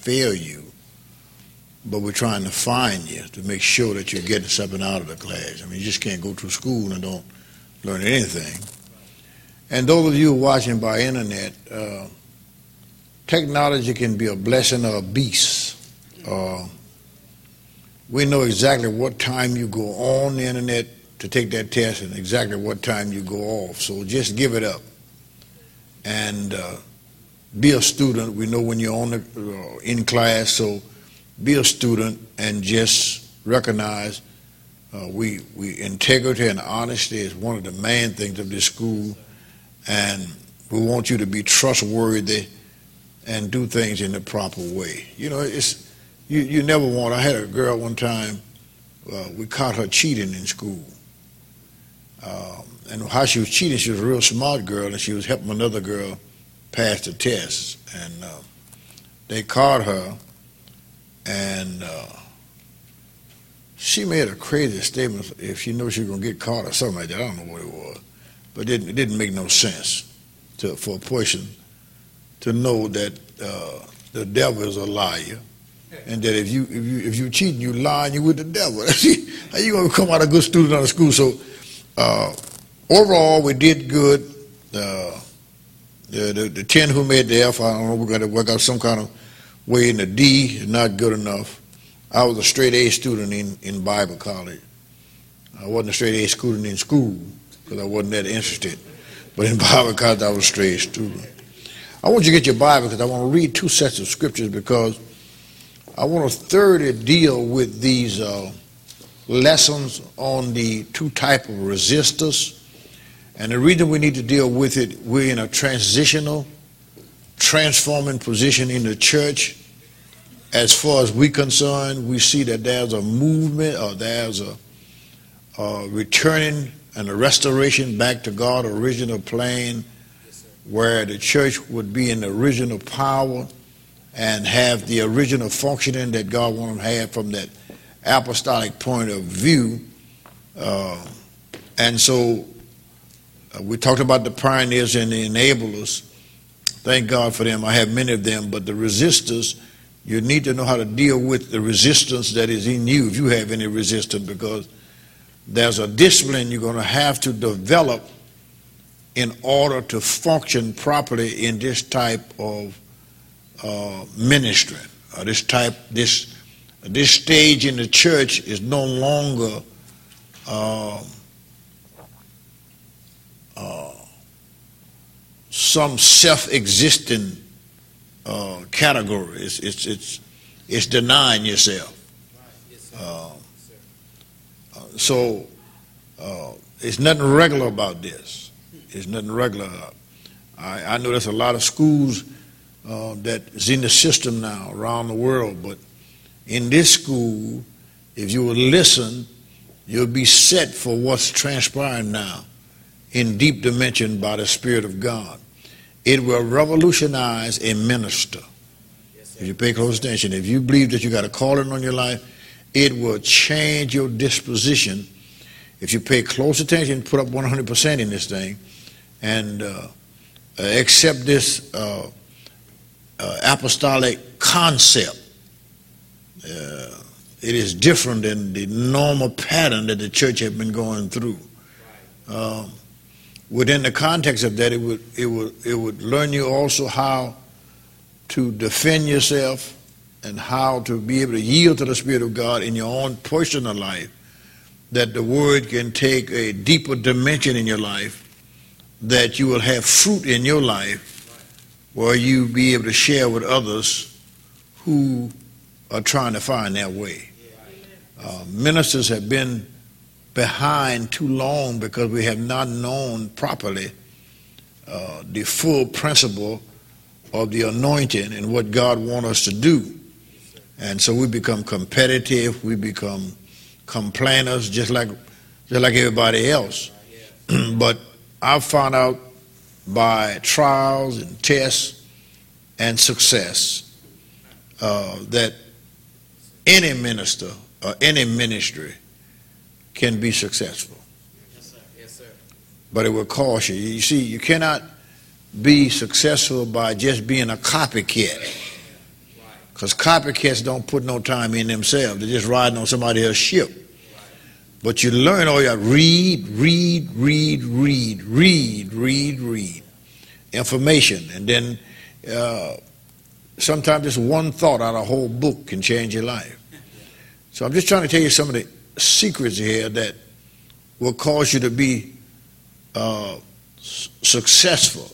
fail you, but we're trying to find you to make sure that you're getting something out of the class. I mean, you just can't go to school and don't learn anything. And those of you who are watching by internet, technology can be a blessing or a beast. We know exactly what time you go on the internet to take that test and exactly what time you go off. So just give it up and be a student. We know when you're in class, so be a student and just recognize integrity and honesty is one of the main things of this school, and we want you to be trustworthy and do things in the proper way. You know, you never want. I had a girl one time. We caught her cheating in school, and how she was cheating, she was a real smart girl, and she was helping another girl pass the test, and they caught her. And she made a crazy statement if she knew she was going to get caught or something like that. I don't know what it was. But it didn't make no sense for a person to know that the devil is a liar. And that if you cheat and you lie, you're with the devil. How you going to come out a good student out of school? So overall, we did good. The 10 who made the F, I don't know, we got to work out some kind of way in the D is not good enough. I was a straight A student in Bible college. I wasn't a straight A student in school because I wasn't that interested. But in Bible college, I was a straight A student. I want you to get your Bible because I want to read 2 sets of scriptures because I want to thoroughly deal with these lessons on the 2 types of resistors. And the reason we need to deal with it, we're in a transitional, transforming position in the church. As far as we're concerned, we see that there's a movement or there's a returning and a restoration back to God's original plan, where the church would be in the original power and have the original functioning that God wanted to have from that apostolic point of view. And so we talked about the pioneers and the enablers. Thank God for them. I have many of them, but the resistors, you need to know how to deal with the resistance that is in you, if you have any resistance, because there's a discipline you're going to have to develop in order to function properly in this type of ministry. This stage in the church is no longer some self-existing category. It's denying yourself. So it's nothing regular about this. It's nothing regular. I know there's a lot of schools that's in the system now around the world, but in this school, if you will listen, you'll be set for what's transpiring now in deep dimension by the Spirit of God. It will revolutionize a minister. Yes, if you pay close attention, if you believe that you got a calling on your life, it will change your disposition. If you pay close attention, put up 100% in this thing, and accept this apostolic concept. It is different than the normal pattern that the church has been going through. Within the context of that, it would learn you also how to defend yourself and how to be able to yield to the Spirit of God in your own personal life, that the Word can take a deeper dimension in your life, that you will have fruit in your life where you be able to share with others who are trying to find their way. Ministers have been behind too long because we have not known properly the full principle of the anointing and what God wants us to do. And so we become competitive, we become complainers just like everybody else. But I've found out by trials and tests and success that any minister or any ministry can be successful. Yes, sir. Yes, sir. But it will cost you. You see, you cannot be successful by just being a copycat. Because copycats don't put no time in themselves. They're just riding on somebody else's ship. But you learn all your read information. And then sometimes just one thought out of a whole book can change your life. So I'm just trying to tell you some of the secrets here that will cause you to be successful.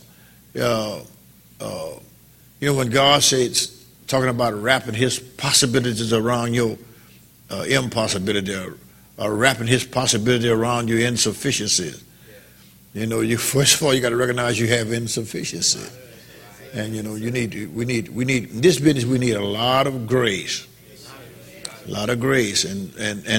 When God says, talking about wrapping his possibilities around your impossibility, or wrapping his possibility around your insufficiencies. First of all, you got to recognize you have insufficiency. And we need in this business, we need a lot of grace. A lot of grace. And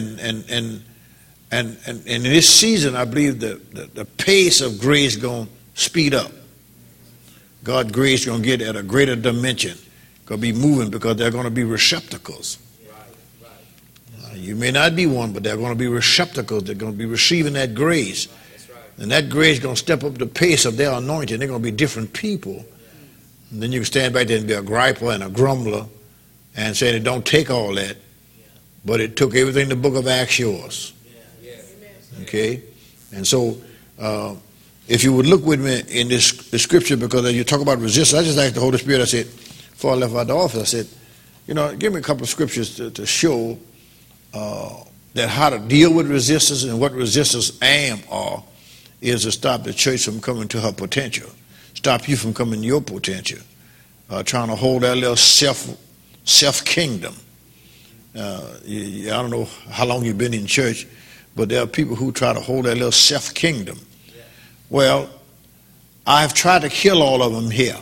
in this season, I believe the pace of grace going to speed up. God's grace going to get at a greater dimension. Going to be moving because they're going to be receptacles. You may not be one, but they're going to be receptacles. They're going to be receiving that grace. And that grace is going to step up the pace of their anointing. They're going to be different people. And then you can stand back there and be a griper and a grumbler and say it don't take all that. But it took everything the book of Acts shows. Okay? And so if you would look with me in this scripture, because as you talk about resistance, I just asked the Holy Spirit, I said, before I left out the office, I said, give me a couple of scriptures to show that how to deal with resistance and what resistance are is to stop the church from coming to her potential, stop you from coming to your potential, trying to hold that little self-kingdom. I don't know how long you've been in church, but there are people who try to hold that little self-kingdom. Well, I've tried to kill all of them here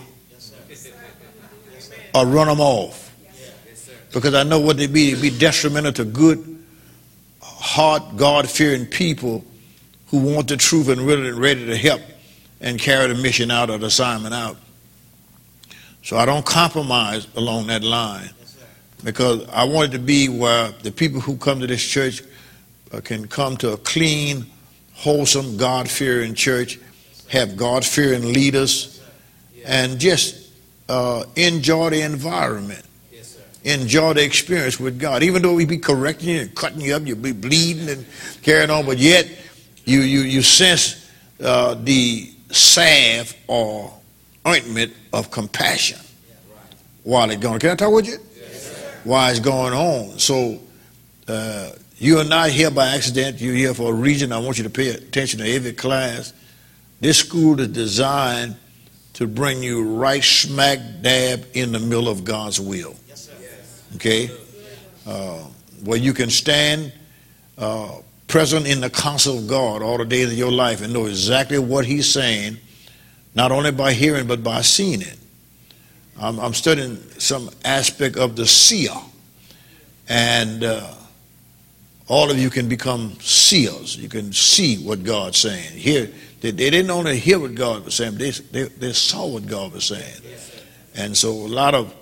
or run them off. Because I know what they be. It'd be detrimental to good, heart, God-fearing people who want the truth and really ready to help and carry the mission out or the assignment out. So I don't compromise along that line, because I want it to be where the people who come to this church can come to a clean, wholesome, God-fearing church, have God-fearing leaders, and just enjoy the environment. Enjoy the experience with God. Even though we be correcting you and cutting you up, you'll be bleeding and carrying on, but yet you sense the salve or ointment of compassion while it's going on. Can I talk with you? While it's going on. So you are not here by accident. You're here for a reason. I want you to pay attention to every class. This school is designed to bring you right smack dab in the middle of God's will. Okay, where you can stand present in the counsel of God all the days of your life and know exactly what he's saying, not only by hearing but by seeing it. I'm studying some aspect of the seer, and all of you can become seers. You can see what God's saying. Here, they didn't only hear what God was saying, they saw what God was saying. And so a lot of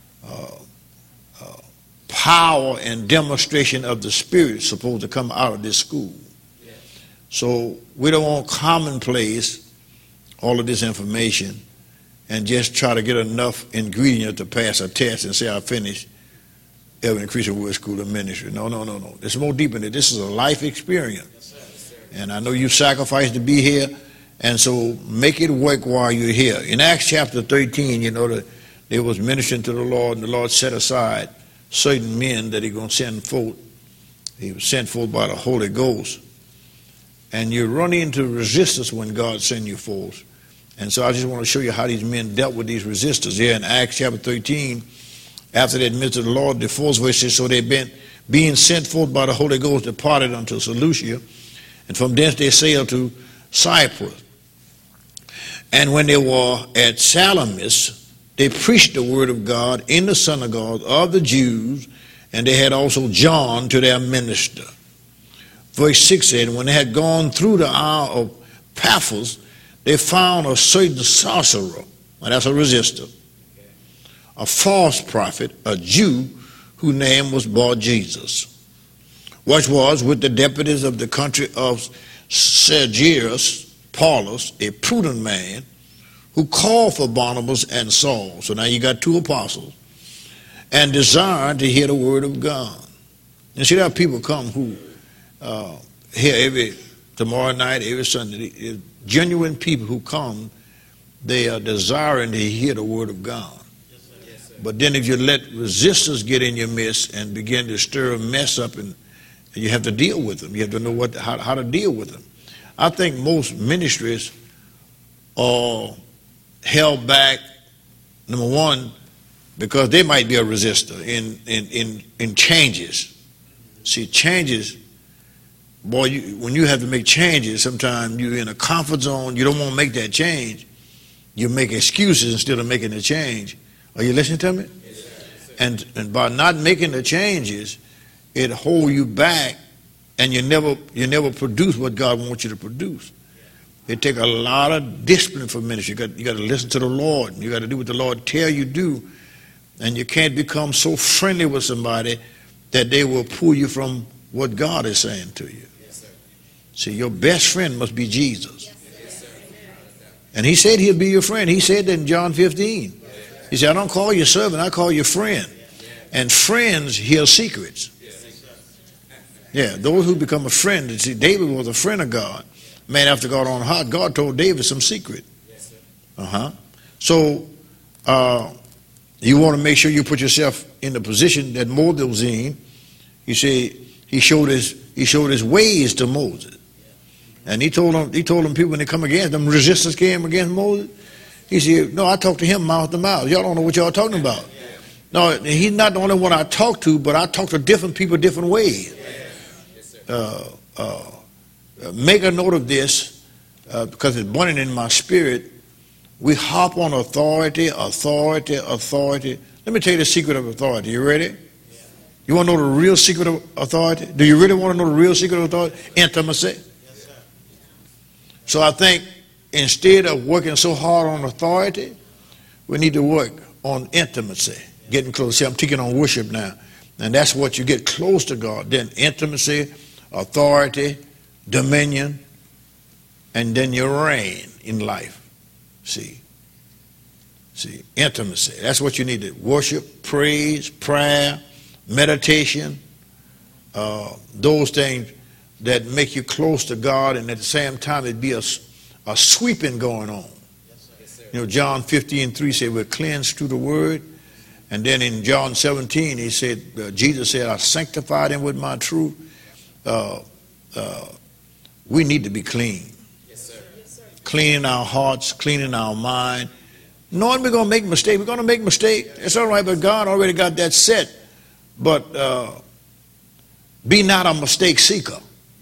power and demonstration of the Spirit is supposed to come out of this school. So we don't want commonplace all of this information and just try to get enough ingredient to pass a test and say I finished Evan Christian Word School of Ministry. No. There's more deep in it. This is a life experience. And I know you sacrificed to be here, and so make it work while you're here. In Acts chapter 13, they was ministering to the Lord, and the Lord set aside certain men that he going to send forth. He was sent forth by the Holy Ghost. And you run into resistance when God sends you forth. And so I just want to show you how these men dealt with these resistors. Here in Acts chapter 13, after they admitted to the Lord, the fourth verse says, so they being sent forth by the Holy Ghost, departed unto Seleucia, and from thence they sailed to Cyprus. And when they were at Salamis, they preached the word of God in the synagogue of the Jews, and they had also John to their minister. Verse 6 said, when they had gone through the isle of Paphos, they found a certain sorcerer, and that's a resistor, a false prophet, a Jew, whose name was Bar-Jesus, which was with the deputies of the country of Sergius Paulus, a prudent man, who called for Barnabas and Saul. So now you got two apostles. and desire to hear the word of God. And see, there are people come who hear tomorrow night, every Sunday. Genuine people who come, they are desiring to hear the word of God. Yes, sir. But then if you let resistors get in your midst and begin to stir a mess up, and you have to deal with them. You have to know how to deal with them. I think most ministries are held back, number one, because they might be a resistor in changes. See, changes, boy, when you have to make changes, sometimes you're in a comfort zone, you don't want to make that change. You make excuses instead of making the change. Are you listening to me? Yes, sir. And by not making the changes, it holds you back, and you never produce what God wants you to produce. It takes a lot of discipline for ministry. You got to listen to the Lord. You got to do what the Lord tell you do, and you can't become so friendly with somebody that they will pull you from what God is saying to you. Yes, sir. See, your best friend must be Jesus. Yes, sir. And he said he'll be your friend. He said that in John 15. He said, I don't call you servant, I call you friend. And friends hear secrets. Yeah, those who become a friend. See, David was a friend of God. Man after God on heart. God told David some secret. So you want to make sure you put yourself in the position that Moses was in. You see, he showed his ways to Moses. And he told them people when they come against them, resistance came against Moses. He said, no, I talked to him mouth to mouth. Y'all don't know what y'all talking about. No, he's not the only one I talk to, but I talk to different people different ways. Make a note of this because it's burning in my spirit. We hop on authority. Let me tell you the secret of authority. You ready? You want to know the real secret of authority? Do you really want to know the real secret of authority? Intimacy. So I think instead of working so hard on authority, we need to work on intimacy, getting close. See, I'm taking on worship now. And that's what you get close to God. Then intimacy, authority, dominion, and then your reign in life. See, intimacy. That's what you need to worship, praise, prayer, meditation, those things that make you close to God, and at the same time it'd be a sweeping going on. Yes, you know, John 15:3 said we're cleansed through the word. And then in John 17, he said, Jesus said, I sanctified him with my truth. We need to be clean. Yes, sir. Yes, sir. Cleaning our hearts, cleaning our mind. Knowing we're going to make mistakes. We're going to make mistakes. It's all right, but God already got that set. But be not a mistake seeker.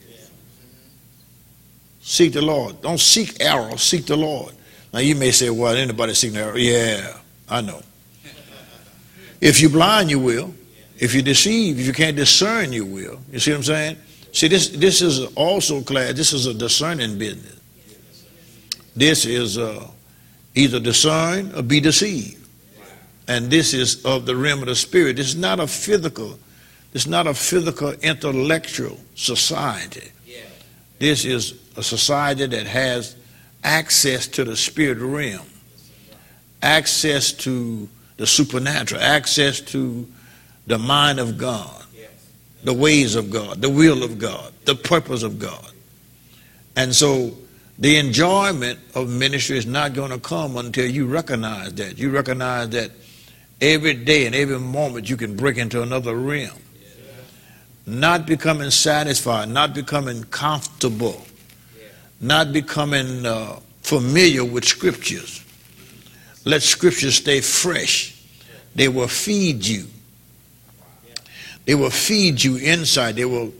Seek the Lord. Don't seek error. Seek the Lord. Now you may say, well, anybody seeking error? Yeah, I know. If you're blind, you will. If you deceive, if you can't discern, you will. You see what I'm saying? See, this is also, class, this is a discerning business. This is either discern or be deceived. And this is of the realm of the spirit. This is not a physical intellectual society. This is a society that has access to the spirit realm, access to the supernatural, access to the mind of God, the ways of God, the will of God, the purpose of God. And so the enjoyment of ministry is not going to come until you recognize that. You recognize that every day and every moment you can break into another realm. Not becoming satisfied, not becoming comfortable, not becoming familiar with scriptures. Let scriptures stay fresh. They will feed you. They will feed you inside. They will,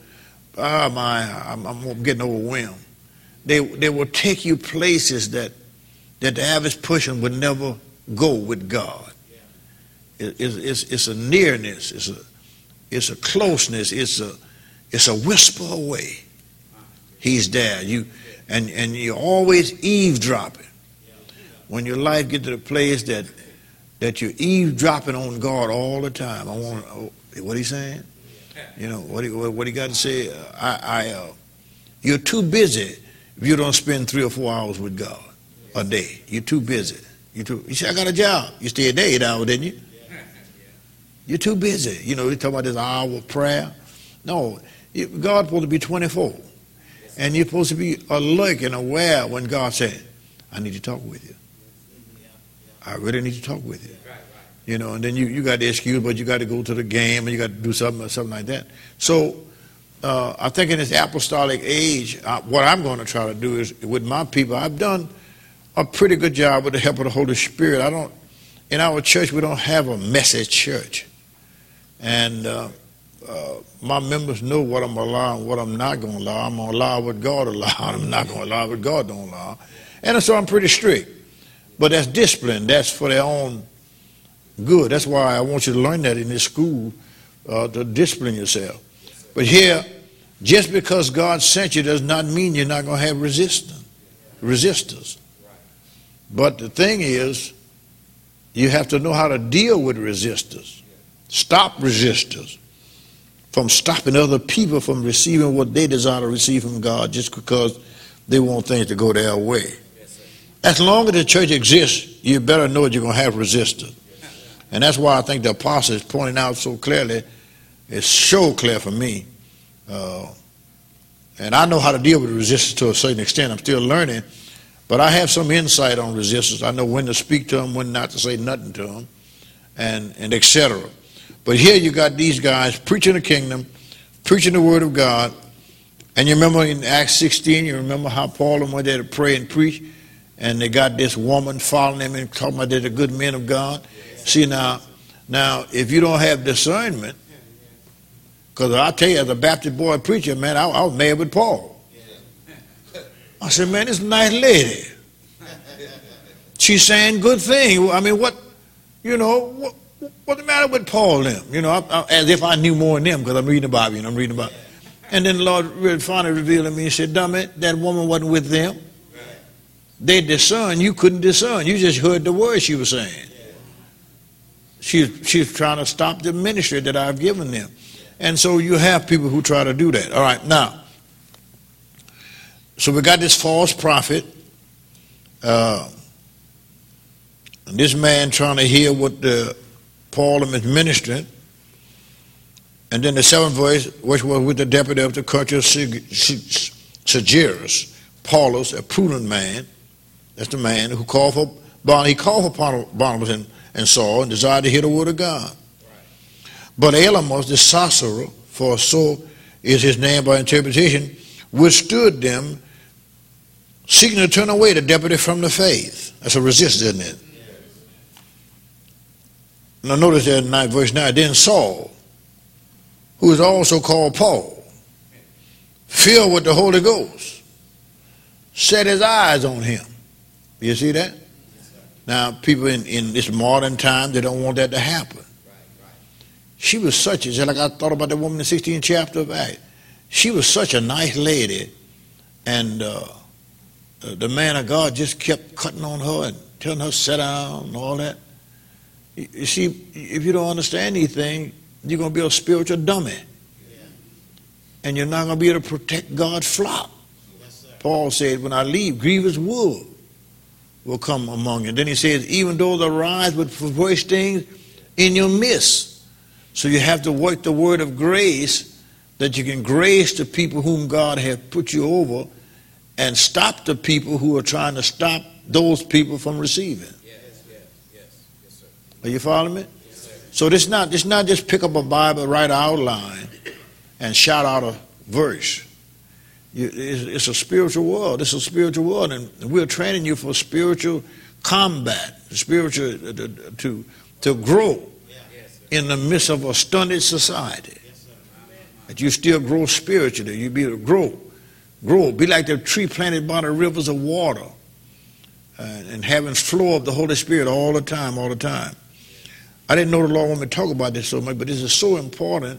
I'm getting overwhelmed. They will take you places that the average person would never go with God. It's a nearness. It's a closeness. It's a whisper away. He's there. And you're always eavesdropping. When your life gets to the place that you're eavesdropping on God all the time. What he saying? You know what he got to say? You're too busy if you don't spend 3 or 4 hours with God a day. You're too busy. You said, I got a job. You stayed there 8 hours, didn't you? You're too busy. You know, they talk about this hour of prayer. No, God's supposed to be 24. And you're supposed to be alert and aware when God says, I need to talk with you. I really need to talk with you. You know, and then you got the excuse, but you got to go to the game and you got to do something or something like that. So I think in this apostolic age, what I'm going to try to do is with my people, I've done a pretty good job with the help of the Holy Spirit. In our church, we don't have a messy church. And my members know what I'm allowing and what I'm not going to allow. I'm going to allow what God allows. I'm not going to allow what God don't allow. And so I'm pretty strict. But that's discipline. That's for their own good. That's why I want you to learn that in this school, to discipline yourself. But here, just because God sent you does not mean you're not going to have resistors. But the thing is, you have to know how to deal with resistors. Stop resistors from stopping other people from receiving what they desire to receive from God just because they want things to go their way. As long as the church exists, you better know that you're going to have resistors. And that's why I think the apostle is pointing out so clearly. It's so clear for me. And I know how to deal with resistance to a certain extent. I'm still learning. But I have some insight on resistance. I know when to speak to them, when not to say nothing to them, and etc. But here you got these guys preaching the kingdom, preaching the word of God. And you remember in Acts 16, you remember how Paul went there to pray and preach, and they got this woman following them and talking about they're the good men of God. See, now, if you don't have discernment, because I tell you, as a Baptist boy preacher, man, I was mad with Paul. I said, man, this nice lady, she's saying good things. I mean, what's the matter with Paul and them? You know, as if I knew more than them because I'm reading about it, And then the Lord finally revealed to me and said, dummy, that woman wasn't with them. They discerned, you couldn't discern. You just heard the words she was saying. She's trying to stop the ministry that I've given them. And so you have people who try to do that. All right, now, so we got this false prophet. And this man trying to hear what Paul is ministering. And then the seventh verse, which was with the deputy of the country of Sergius, Paulus, a prudent man. That's the man who called for Barnabas. He called for Barnabas and Saul and desired to hear the word of God. But Elymas, the sorcerer, for so is his name by interpretation, withstood them, seeking to turn away the deputy from the faith. That's a resistance, isn't it? Now notice that in verse 9, then Saul, who is also called Paul, filled with the Holy Ghost, set his eyes on him. You see that? Now, people in this modern time, they don't want that to happen. She was such a, like I thought about the woman in the 16th chapter of Acts. She was such a nice lady, and the man of God just kept cutting on her and telling her to sit down and all that. You see, if you don't understand anything, you're going to be a spiritual dummy. And you're not going to be able to protect God's flock. Paul said, when I leave, grievous wool will come among you. Then he says, even though they rise with perverse things in your midst. So you have to work the word of grace, that you can grace the people whom God has put you over, and stop the people who are trying to stop those people from receiving. Yes, sir. Are you following me? Yes, sir. So it's not just pick up a Bible, write an outline, and shout out a verse. It's a spiritual world. It's a spiritual world, and we're training you for spiritual combat, spiritual to grow in the midst of a stunted society. That you still grow spiritually. You be able to grow. Be like the tree planted by the rivers of water, and having flow of the Holy Spirit all the time. I didn't know the Lord wanted me to talk about this so much, but this is so important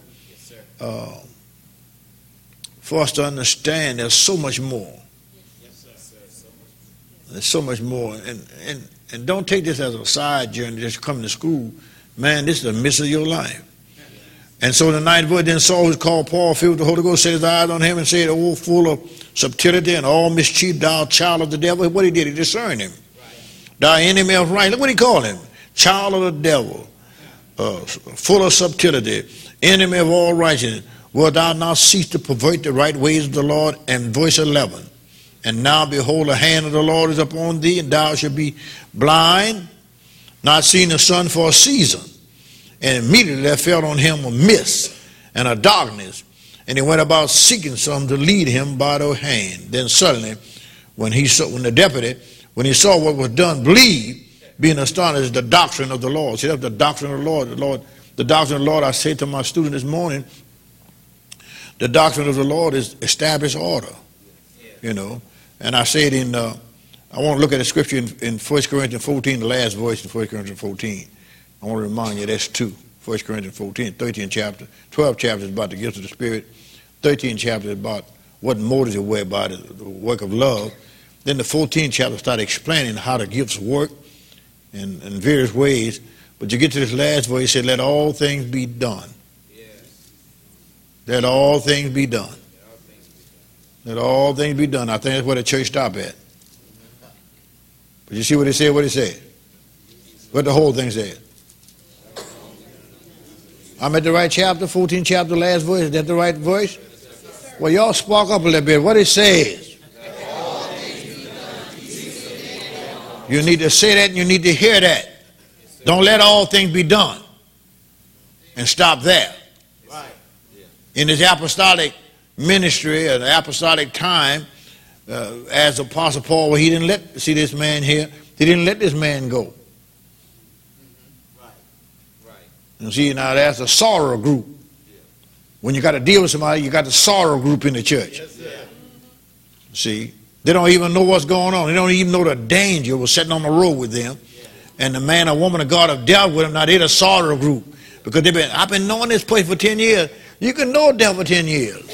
for us to understand. There's so much more. There's so much more. And don't take this as a side journey, just coming to school. Man, this is the midst of your life. And so the ninth verse, then Saul, who's called Paul, filled with the Holy Ghost, set his eyes on him and said, "Oh, full of subtlety and all mischief, thou child of the devil." What he did, he discerned him. Thy enemy of right. Look what he called him. Child of the devil. full of subtlety, enemy of all righteousness, wilt thou not cease to pervert the right ways of the Lord? And verse 11, and now behold, the hand of the Lord is upon thee, and thou shalt be blind, not seeing the sun for a season. And immediately there fell on him a mist and a darkness, and he went about seeking some to lead him by the hand. Then suddenly, when he saw what was done, believed, being astonished at the doctrine of the Lord. See, that's the doctrine of the Lord. The doctrine of the Lord, I said to my student this morning, the doctrine of the Lord is established order, you know. And I said I want to look at the scripture in 1 Corinthians 14, the last verse in 1 Corinthians 14. I want to remind you that's 2. 1 Corinthians 14, 13th chapter. 12 chapters about the gifts of the Spirit. 13th chapter is about what motives it were about it, the work of love. Then the 14th chapter started explaining how the gifts work in various ways. But you get to this last verse, he said, let all things be done. Yes. Let all things be done. Let all things be done. I think that's where the church stopped at. But you see what it said, what it said? What the whole thing said. I'm at the right chapter, 14th chapter, last verse. Is that the right verse? Well, y'all spark up a little bit. What it says. You need to say that and you need to hear that. Don't let all things be done. And stop there. In his apostolic ministry, or the apostolic time, as Apostle Paul, well, he didn't let, see this man here, he didn't let this man go. And see, now that's a sorrow group. When you got to deal with somebody, you got the sorrow group in the church. See, they don't even know what's going on. They don't even know the danger was sitting on the road with them. And the man or woman of God have dealt with them. Now they're the sorrow group. Because I've been knowing this place for 10 years. You can know a devil for 10 years.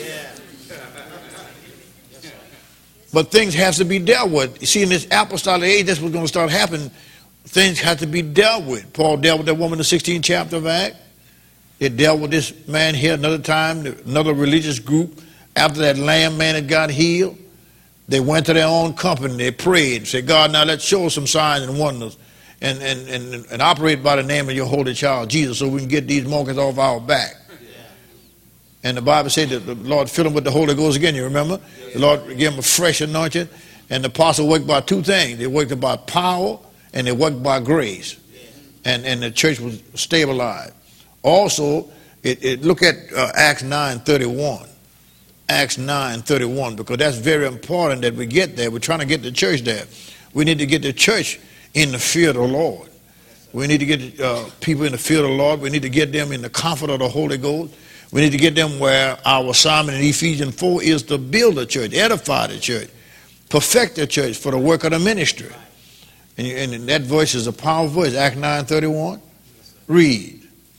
But things have to be dealt with. You see, in this apostolic age, that's what's going to start happening. Things have to be dealt with. Paul dealt with that woman in the 16th chapter of Acts. It dealt with this man here another time, another religious group. After that lame man had got healed, they went to their own company. They prayed and said, God, now let's show some signs and wonders and operate by the name of your holy child, Jesus, so we can get these monkeys off our back. And the Bible said that the Lord filled him with the Holy Ghost again, you remember? The Lord gave him a fresh anointing. And the apostle worked by two things. They worked by power and they worked by grace. And the church was stabilized. Also, look at Acts 9:31. Acts 9:31, because that's very important that we get there. We're trying to get the church there. We need to get the church in the fear of the Lord. We need to get people in the fear of the Lord. We need to get them in the comfort of the Holy Ghost. We need to get them where our assignment in Ephesians 4 is to build the church, edify the church, perfect the church for the work of the ministry. And that voice is a powerful voice. Acts 9:31. Read.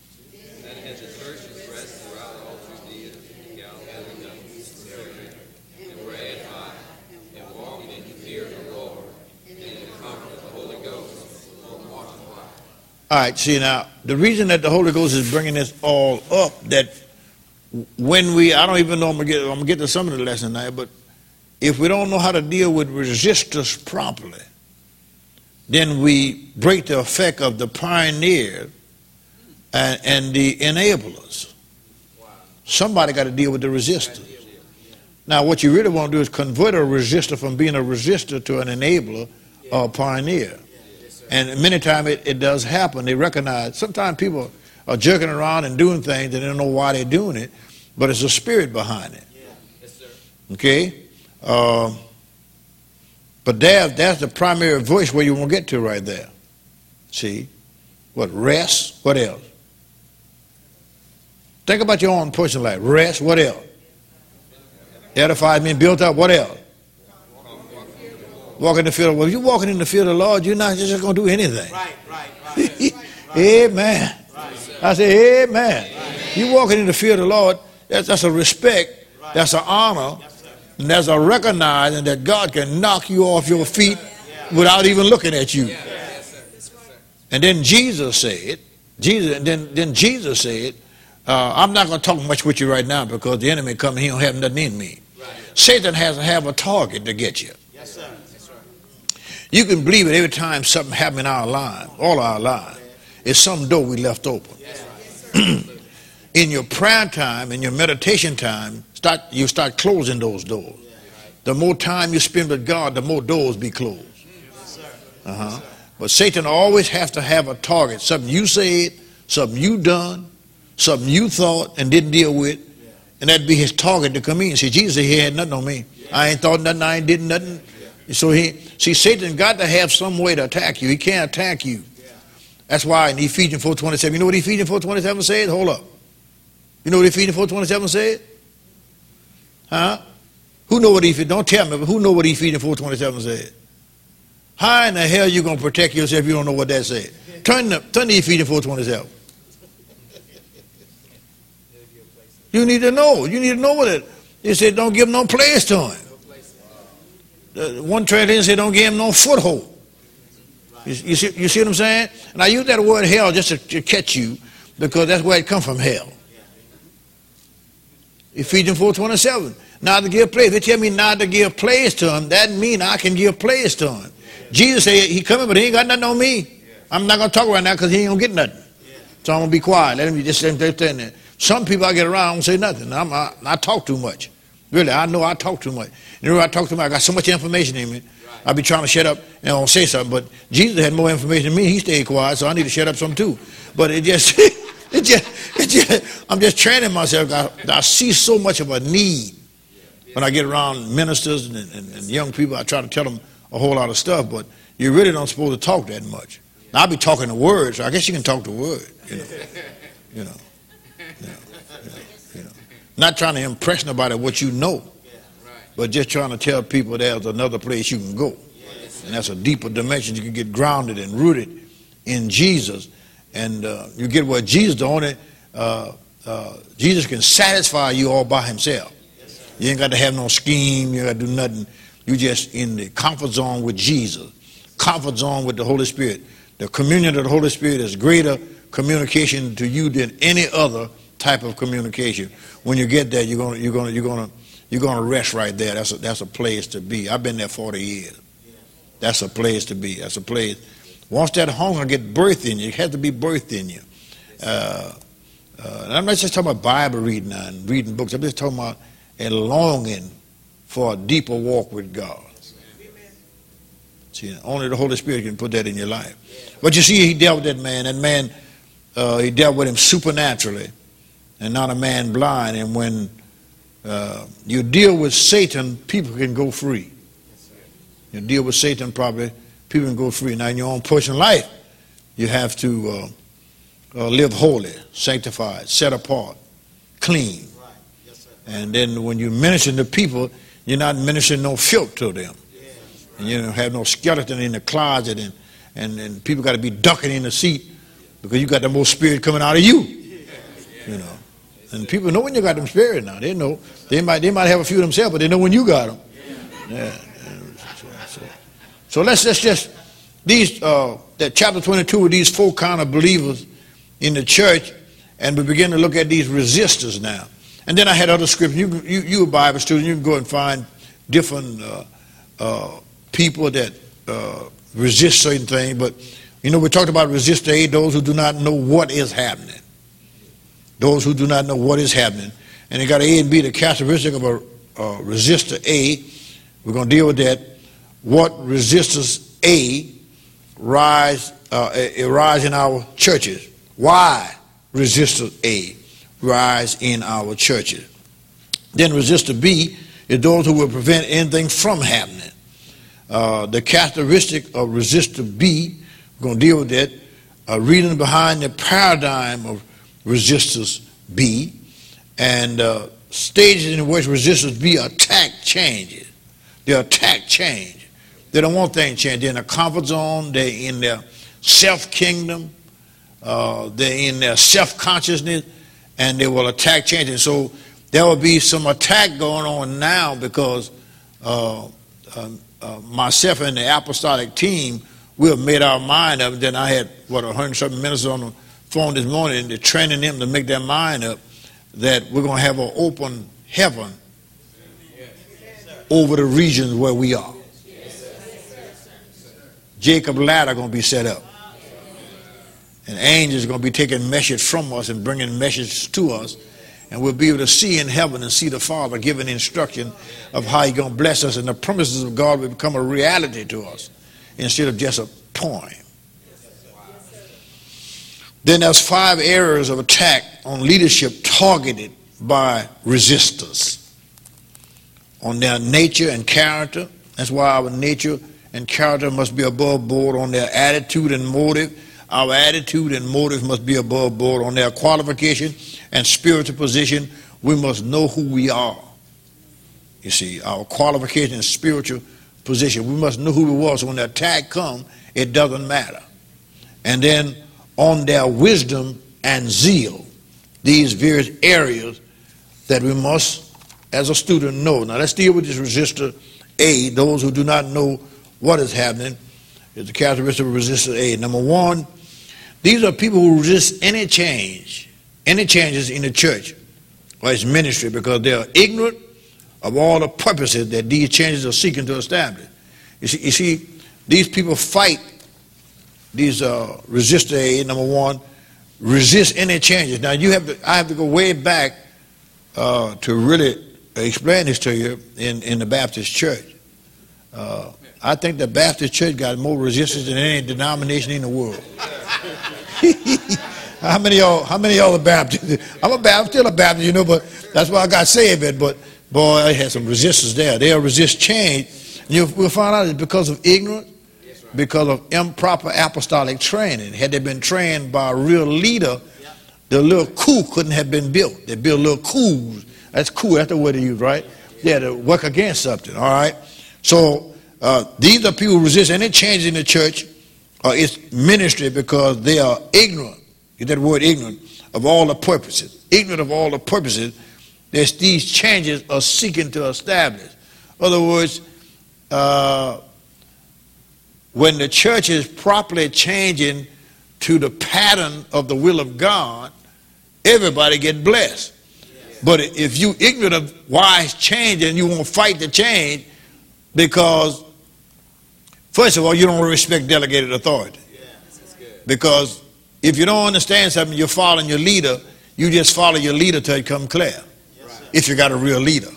All right, see now, the reason that the Holy Ghost is bringing this all up, that when I don't even know, I'm gonna get to some of the lesson now, but if we don't know how to deal with resistors properly, then we break the effect of the pioneer and the enablers. Somebody got to deal with the resistors. Now, what you really want to do is convert a resistor from being a resistor to an enabler or a pioneer. And many times it does happen. They recognize, sometimes people are jerking around and doing things and they don't know why they're doing it, but it's a spirit behind it. Okay? But that's the primary voice where you want to get to right there. See? What? Rest? What else? Think about your own personal life. Rest? What else? Edified, being built up? What else? Walking in the field. Well, if you're walking in the field of the Lord, you're not just going to do anything. Right. Amen. I say, amen. You walking in the field of the Lord, that's a respect, that's an honor, and that's a recognizing that God can knock you off your feet without even looking at you. And then Jesus said, Jesus said, I'm not going to talk much with you right now because the enemy coming, he don't have nothing in me. Satan has to have a target to get you. Yes, sir. You can believe it every time something happens in our lives, all our lives. It's some door we left open. In your prayer time, in your meditation time, you start closing those doors. The more time you spend with God, the more doors be closed. But Satan always has to have a target, something you said, something you done, something you thought and didn't deal with, and that'd be his target to come in. See, Jesus said he had nothing on me. I ain't thought nothing, I ain't did nothing. So Satan got to have some way to attack you. He can't attack you. That's why in Ephesians 4:27, you know what Ephesians 4:27 said? Hold up. You know what Ephesians 4:27 said? Huh? Who know what Ephesians, don't tell me, but who know what Ephesians 4:27 said? How in the hell you going to protect yourself if you don't know what that said? Turn to Ephesians 4:27. You need to know. You need to know what it said. Don't give him no place to him. One translation said don't give him no foothold. You see what I'm saying? And I use that word hell just to catch you because that's where it comes from, hell. Ephesians 4:27. Not to give place. They tell me not to give place to him. That means I can give place to him. Jesus said he coming, but he ain't got nothing on me. I'm not going to talk right now because he ain't going to get nothing. So I'm going to be quiet. Let him just stand there. Some people I get around don't say nothing. I talk too much. Really, I know I talk too much. You know, I talk too much. I got so much information in me. I be trying to shut up and don't say something. But Jesus had more information than me. He stayed quiet, so I need to shut up some too. But it just, I'm just training myself. I see so much of a need when I get around ministers and young people. I try to tell them a whole lot of stuff, but you really don't supposed to talk that much. Now, I be talking the word, so I guess you can talk the word. You know. Not trying to impress nobody what you know, but just trying to tell people there's another place you can go. And that's a deeper dimension. You can get grounded and rooted in Jesus. And you get what Jesus, Jesus can satisfy you all by himself. You ain't got to have no scheme. You ain't got to do nothing. You just in the comfort zone with Jesus, comfort zone with the Holy Spirit. The communion of the Holy Spirit is greater communication to you than any other type of communication. When you get there, you're gonna rest right there. That's a place to be. I've been there 40 years. That's a place to be. That's a place. Once that hunger get birthed in you, it has to be birthed in you. And I'm not just talking about Bible reading and reading books. I'm just talking about a longing for a deeper walk with God. See, only the Holy Spirit can put that in your life. But you see, he dealt with that man. That man, he dealt with him supernaturally and not a man blind. And when you deal with Satan, people can go free. You deal with Satan properly, people can go free. Now, in your own personal life, you have to live holy, sanctified, set apart, clean. And then when you minister to people, you're not ministering no filth to them. And you don't have no skeleton in the closet, and people got to be ducking in the seat because you got the most spirit coming out of you. You know. And people know when you got them spirit now. They know. They might have a few themselves, but they know when you got them. Yeah. So let's just these that chapter 22 with these four kind of believers in the church, and we begin to look at these resistors now. And then I had other scriptures. You a Bible student, you can go and find different people that resist certain things. But you know, we talked about resistor A, those who do not know what is happening. Those who do not know what is happening. And they got A and B, the characteristic of a resistor A. We're going to deal with that. What resistors A rise in our churches? Why resistors A rise in our churches? Then resistor B is those who will prevent anything from happening. The characteristic of resistor B, we're going to deal with that. Reading behind the paradigm of resistors B, and stages in which resistors B attack changes. They attack change. They don't want things changed. They're in a comfort zone. They're in their self-kingdom. They're in their self-consciousness, and they will attack change. And so there will be some attack going on now because myself and the apostolic team, we have made our mind up. Then I had, 100-something ministers on the phone this morning, and they're training them to make their mind up that we're going to have an open heaven over the regions where we are. Jacob ladder going to be set up. And angels are going to be taking message from us and bringing messages to us. And we'll be able to see in heaven and see the Father giving instruction of how he's going to bless us. And the promises of God will become a reality to us instead of just a poem. Then there's 5 areas of attack on leadership targeted by resistors. On their nature and character. That's why our nature and character must be above board. On their attitude and motive. Our attitude and motive must be above board. On their qualification and spiritual position, we must know who we are. You see, our qualification and spiritual position, we must know who we are. So when the attack comes, it doesn't matter. And then on their wisdom and zeal, these various areas that we must, as a student, know. Now let's deal with this resistor A. Those who do not know what is happening is the characteristic of resistor A. Number 1, these are people who resist any change, any changes in the church or its ministry, because they are ignorant of all the purposes that these changes are seeking to establish. You see, these people fight these resistor A. Number 1, resist any changes. Now I have to go way back to really explain this to you in the Baptist church. I think the Baptist church got more resistance than any denomination in the world. How many of y'all are Baptist? I'm still a Baptist, you know, but that's why I got saved. But boy, I had some resistance there. They'll resist change. We'll find out it's because of ignorance, because of improper apostolic training. Had they been trained by a real leader, the little coup couldn't have been built. They built little coups. That's cool. That's the word they use, right? Yeah, to work against something. All right. So these are people who resist any change in the church or its ministry because they are ignorant. Get that word, ignorant, of all the purposes. Ignorant of all the purposes that these changes are seeking to establish. In other words, when the church is properly changing to the pattern of the will of God, everybody get blessed. But if you ignorant of why it's changing, you won't fight the change because, first of all, you don't respect delegated authority. Because if you don't understand something, you're following your leader, you just follow your leader till it come clear. If you got a real leader.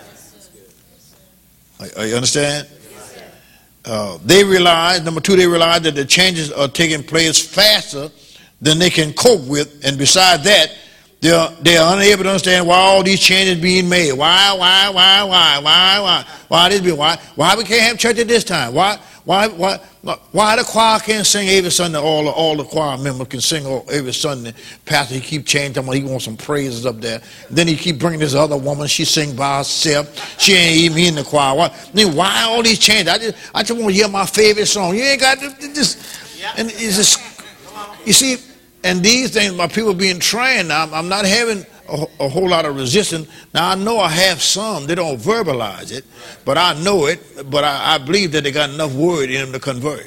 You understand? They realize, number 2, they realize that the changes are taking place faster than they can cope with. And besides that, they are unable to understand why all these changes being made. Why this be? Why we can't have church at this time? Why the choir can't sing every Sunday? All the choir members can sing every Sunday. Pastor, he keep changing. He wants some praises up there. Then he keep bringing this other woman. She sing by herself. She ain't even in the choir. Why all these changes? I just want to hear my favorite song. You ain't got to just. And it's just, you see. And these things, by people being trained, I'm not having a whole lot of resistance. Now, I know I have some. They don't verbalize it, but I know it. But I believe that they got enough word in them to convert.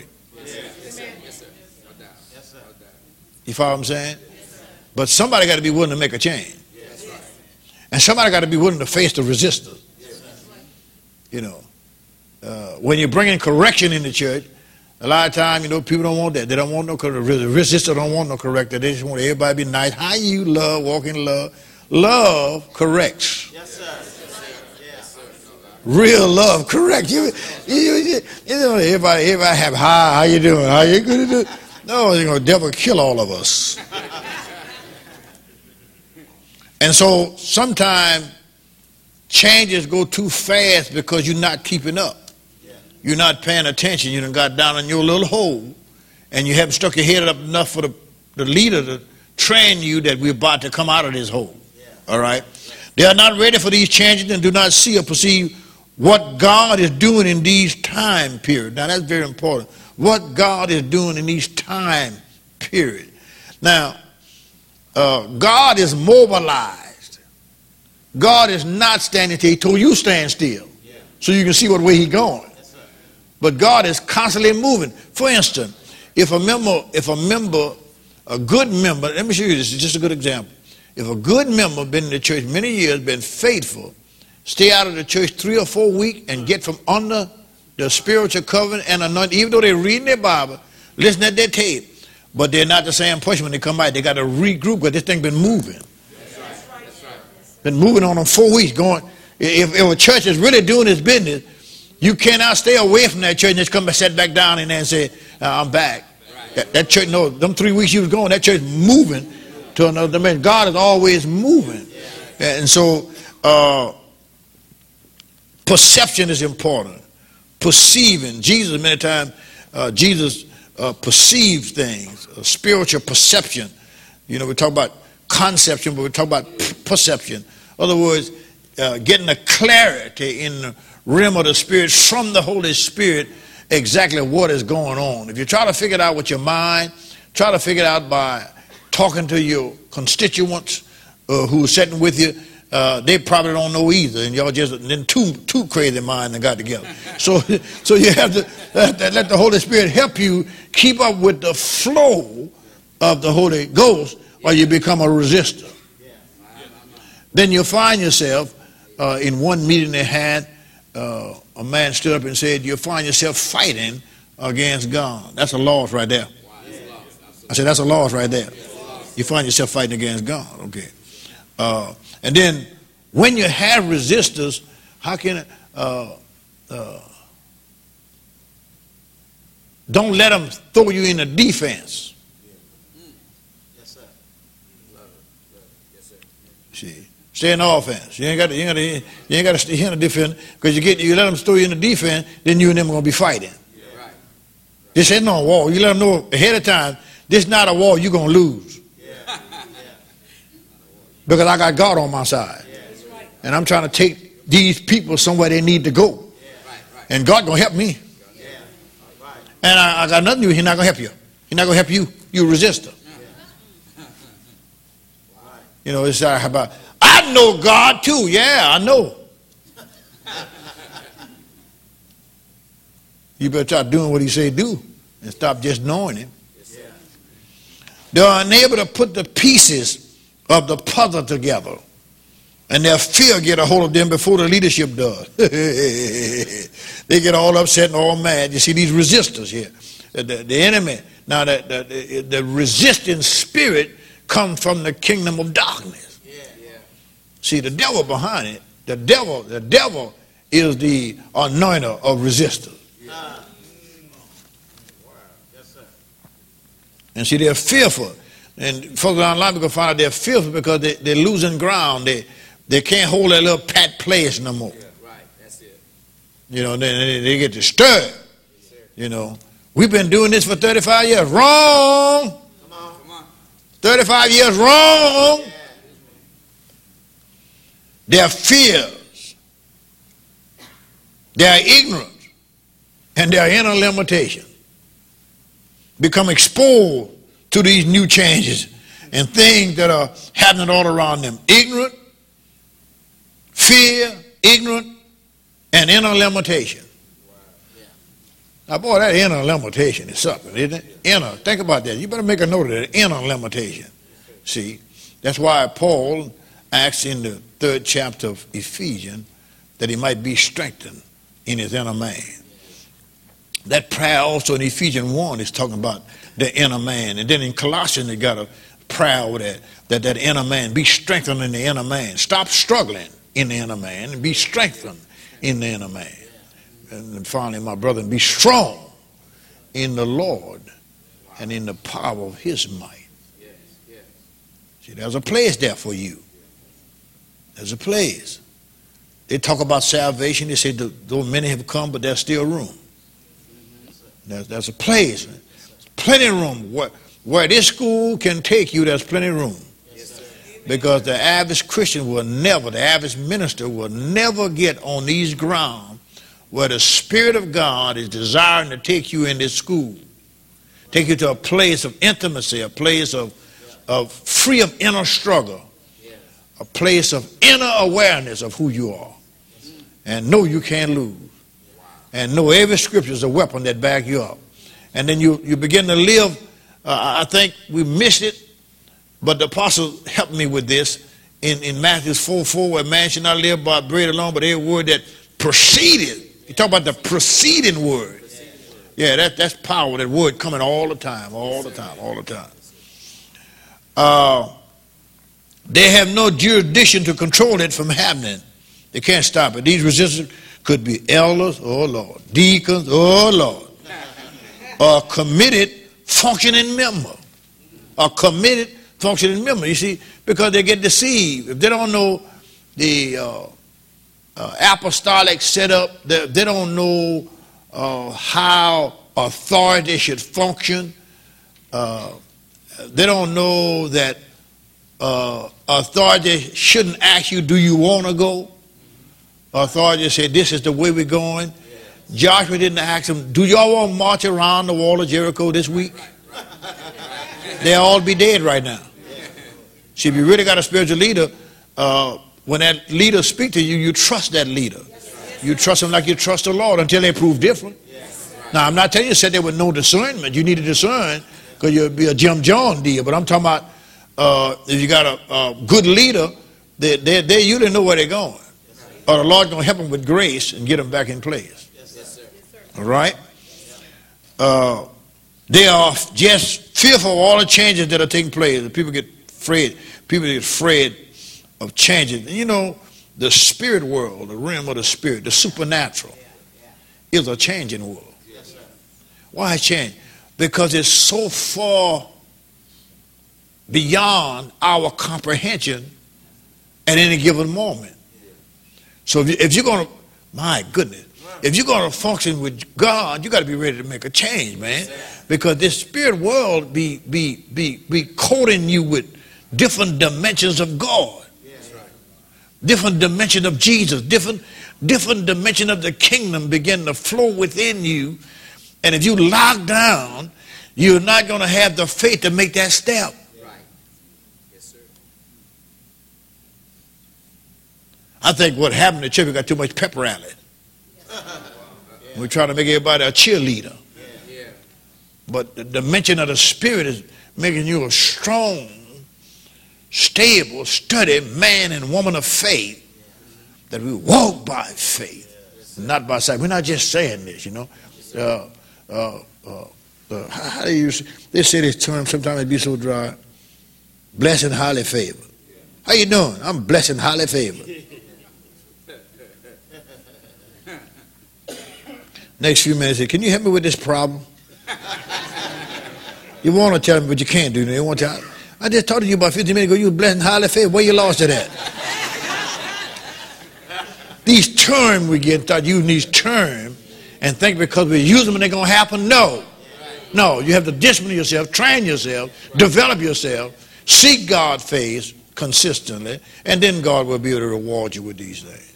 You follow what I'm saying? But somebody got to be willing to make a change. And somebody got to be willing to face the resistors. You know, when you're bringing correction in the church, a lot of times, you know, people don't want that. They don't want no correction. The resistor don't want no corrector. They just want everybody to be nice. How you love, walk in love. Love corrects. Yes, sir. Yes, sir. Real love corrects. You know, everybody have, hi, how you doing? How you going to do? No, you're going to devil kill all of us. And so sometimes changes go too fast because you're not keeping up. You're not paying attention. You done got down in your little hole, and you haven't stuck your head up enough for the leader to train you that we're about to come out of this hole. All right? They are not ready for these changes and do not see or perceive what God is doing in these time periods. Now, that's very important. What God is doing in these time periods. Now, God is mobilized. God is not standing still. He told you stand still so you can see what way he's going. But God is constantly moving. For instance, if a good member, let me show you this, it's just a good example. If a good member been in the church many years, been faithful, stay out of the church 3 or 4 weeks and get from under the spiritual covenant and anointing, even though they're reading their Bible, listening at their tape, but they're not the same person when they come back. They got to regroup because this thing been moving. Been moving on them 4 weeks. Going, if a church is really doing its business, you cannot stay away from that church and just come and sit back down in there and say, I'm back. That church, no, them 3 weeks you was going, that church moving to another dimension. God is always moving. And so perception is important. Perceiving. Jesus, many times, Jesus perceives things. Spiritual perception. You know, we talk about conception, but we talk about perception. In other words, getting a clarity in the realm of the Spirit from the Holy Spirit exactly what is going on. If you try to figure it out with your mind, try to figure it out by talking to your constituents who are sitting with you, they probably don't know either, and y'all just then two crazy minds that got together. So you have to let the Holy Spirit help you keep up with the flow of the Holy Ghost, or you become a resistor. Then you'll find yourself in one meeting they had, a man stood up and said, you'll find yourself fighting against God. That's a loss right there. I said, that's a loss right there. You find yourself fighting against God. Okay. And then when you have resistors, how can don't let them throw you in a defense. See, stay in offense. You ain't got to stay in the defense, because you let them throw you in the defense, then you and them are gonna be fighting. This ain't no war. You let them know ahead of time, this is not a war you're gonna lose. Because I got God on my side. And I'm trying to take these people somewhere they need to go. And God gonna help me. And I got nothing to do. He's not gonna help you. He's not gonna help you. You resistor. You know, it's about, I know God too. Yeah, I know. You better start doing what he say do and stop just knowing him. They're unable to put the pieces of the puzzle together, and their fear get a hold of them before the leadership does. They get all upset and all mad. You see these resistors here. The enemy. Now the resisting spirit comes from the kingdom of darkness. See, the devil behind it, the devil is the anointer of resistors. And see, they're fearful. And further down the line, we're going to find out they're fearful because they're losing ground. They can't hold that little pat place no more. Right, that's it. You know, they get disturbed. You know, we've been doing this for 35 years. Wrong. Come on. 35 years wrong. Their fears, their ignorance, and their inner limitation become exposed to these new changes and things that are happening all around them. Ignorant, fear, ignorant, and inner limitation. Now, boy, that inner limitation is something, isn't it? Inner, think about that. You better make a note of that, inner limitation. See, that's why Paul asks in the 3rd chapter of Ephesians that he might be strengthened in his inner man. That prayer also in Ephesians 1 is talking about the inner man. And then in Colossians, they got a prayer over that inner man, be strengthened in the inner man. Stop struggling in the inner man and be strengthened in the inner man. And finally, my brother, be strong in the Lord and in the power of his might. See, there's a place there for you. There's a place. They talk about salvation. They say, though many have come, but there's still room. There's a place. Plenty of room. Where this school can take you, there's plenty of room. Because the average Christian will never, the average minister will never get on these grounds where the Spirit of God is desiring to take you in this school. Take you to a place of intimacy, a place of free of inner struggle, a place of inner awareness of who you are. And know you can't lose. And know every scripture is a weapon that back you up. And then you begin to live. I think we missed it, but the apostle helped me with this in Matthew 4:4, where man should not live by bread alone, but every word that proceeded. You talk about the preceding word. Yeah, that's power, that word coming all the time. They have no jurisdiction to control it from happening. They can't stop it. These resistors could be elders, oh Lord, deacons, oh Lord, or committed functioning member. You see, because they get deceived. If they don't know the apostolic setup, they don't know how authority should function. They don't know that authority shouldn't ask you, do you want to go? Authority said, this is the way we're going. Joshua didn't ask them, do y'all want to march around the wall of Jericho this week? They'll all be dead right now. See, if you really got a spiritual leader, when that leader speaks to you, you trust that leader. You trust them like you trust the Lord until they prove different. Now, I'm not telling you to sit there with no discernment. You need to discern because you'll be a Jim John deal. But I'm talking about if you got a good leader, they usually know where they're going. Or the Lord's going to help them with grace and get them back in place. All right? They are just fearful of all the changes that are taking place. People get afraid. People get afraid of changes. You know, the spirit world, the realm of the spirit, the supernatural, is a changing world. Why change? Because it's so far beyond our comprehension at any given moment. So if you're going to, my goodness, if you're going to function with God, you got to be ready to make a change, man. Because this spirit world be coating you with different dimensions of God, different dimension of Jesus, different dimension of the kingdom begin to flow within you. And if you lock down, you're not going to have the faith to make that step. I think what happened to church, we got too much pep rally. We're trying to make everybody a cheerleader. But the dimension of the spirit is making you a strong, stable, sturdy man and woman of faith, that we walk by faith, not by sight. We're not just saying this, you know. How do you say? They say this term, sometimes it be so dry. Blessed and highly favored. How you doing? I'm blessed and highly favored. Next few minutes, say, can you help me with this problem? You want to tell me, but you can't do it. You want to. I just talked to you about 15 minutes ago. You were blessed and highly favored. Where you lost it at? These terms we get, start using these terms and think because we use them they're going to happen. No. No, you have to discipline yourself, train yourself, develop yourself, seek God's face consistently, and then God will be able to reward you with these things.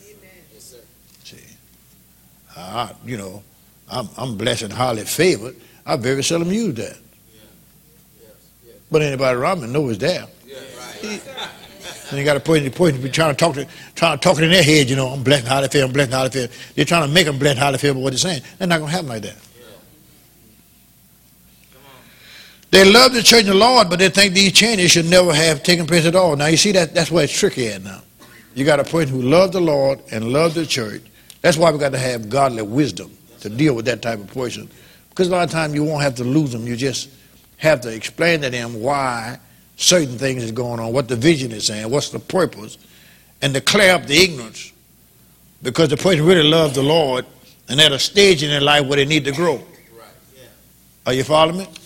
You know, I'm blessed and highly favored. I very seldom use that. But anybody around me knows it's there. And you got to point be trying to talk it in their head, you know, I'm blessed and highly favored, I'm blessed and highly favored. They're trying to make them blessed and highly favored what they're saying. They're not going to happen like that. They love the church and the Lord, but they think these changes should never have taken place at all. Now, you see, that's where it's tricky at now. You got a person who loves the Lord and loves the church. That's why we got to have godly wisdom to deal with that type of person. Because a lot of times you won't have to lose them. You just have to explain to them why certain things is going on, what the vision is saying, what's the purpose, and to clear up the ignorance. Because the person really loves the Lord and at a stage in their life where they need to grow. Are you following me?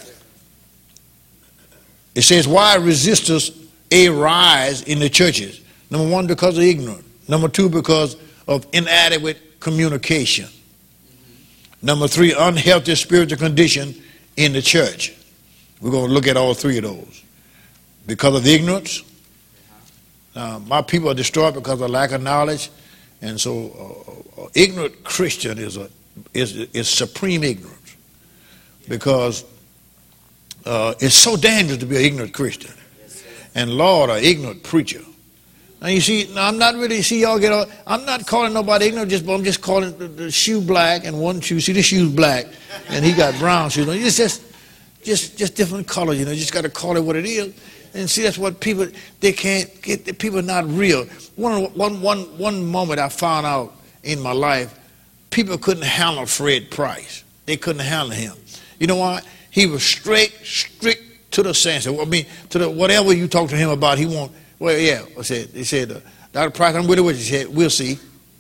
It says, why resistors arise in the churches? Number one, because of ignorance. Number two, because of inadequate communication. Number three, unhealthy spiritual condition in the church. We're going to look at all three of those. Because of ignorance. My people are destroyed because of lack of knowledge. And so ignorant Christian is supreme ignorance. Because it's so dangerous to be an ignorant Christian. And Lord, an ignorant preacher. Now you see, now I'm not really, see y'all get all, I'm not calling nobody ignorant, I'm just calling the shoe black and one shoe, see the shoe's black and he got brown shoes. It's just different colors, you know, you just got to call it what it is. And see, that's what people, they can't get, the people are not real. One moment I found out in my life, people couldn't handle Fred Price. They couldn't handle him. You know why? He was strict to the sense. I mean, to the whatever you talk to him about, he won't. Well, yeah. They said, Dr. Price, I'm with it. What you said? We'll see.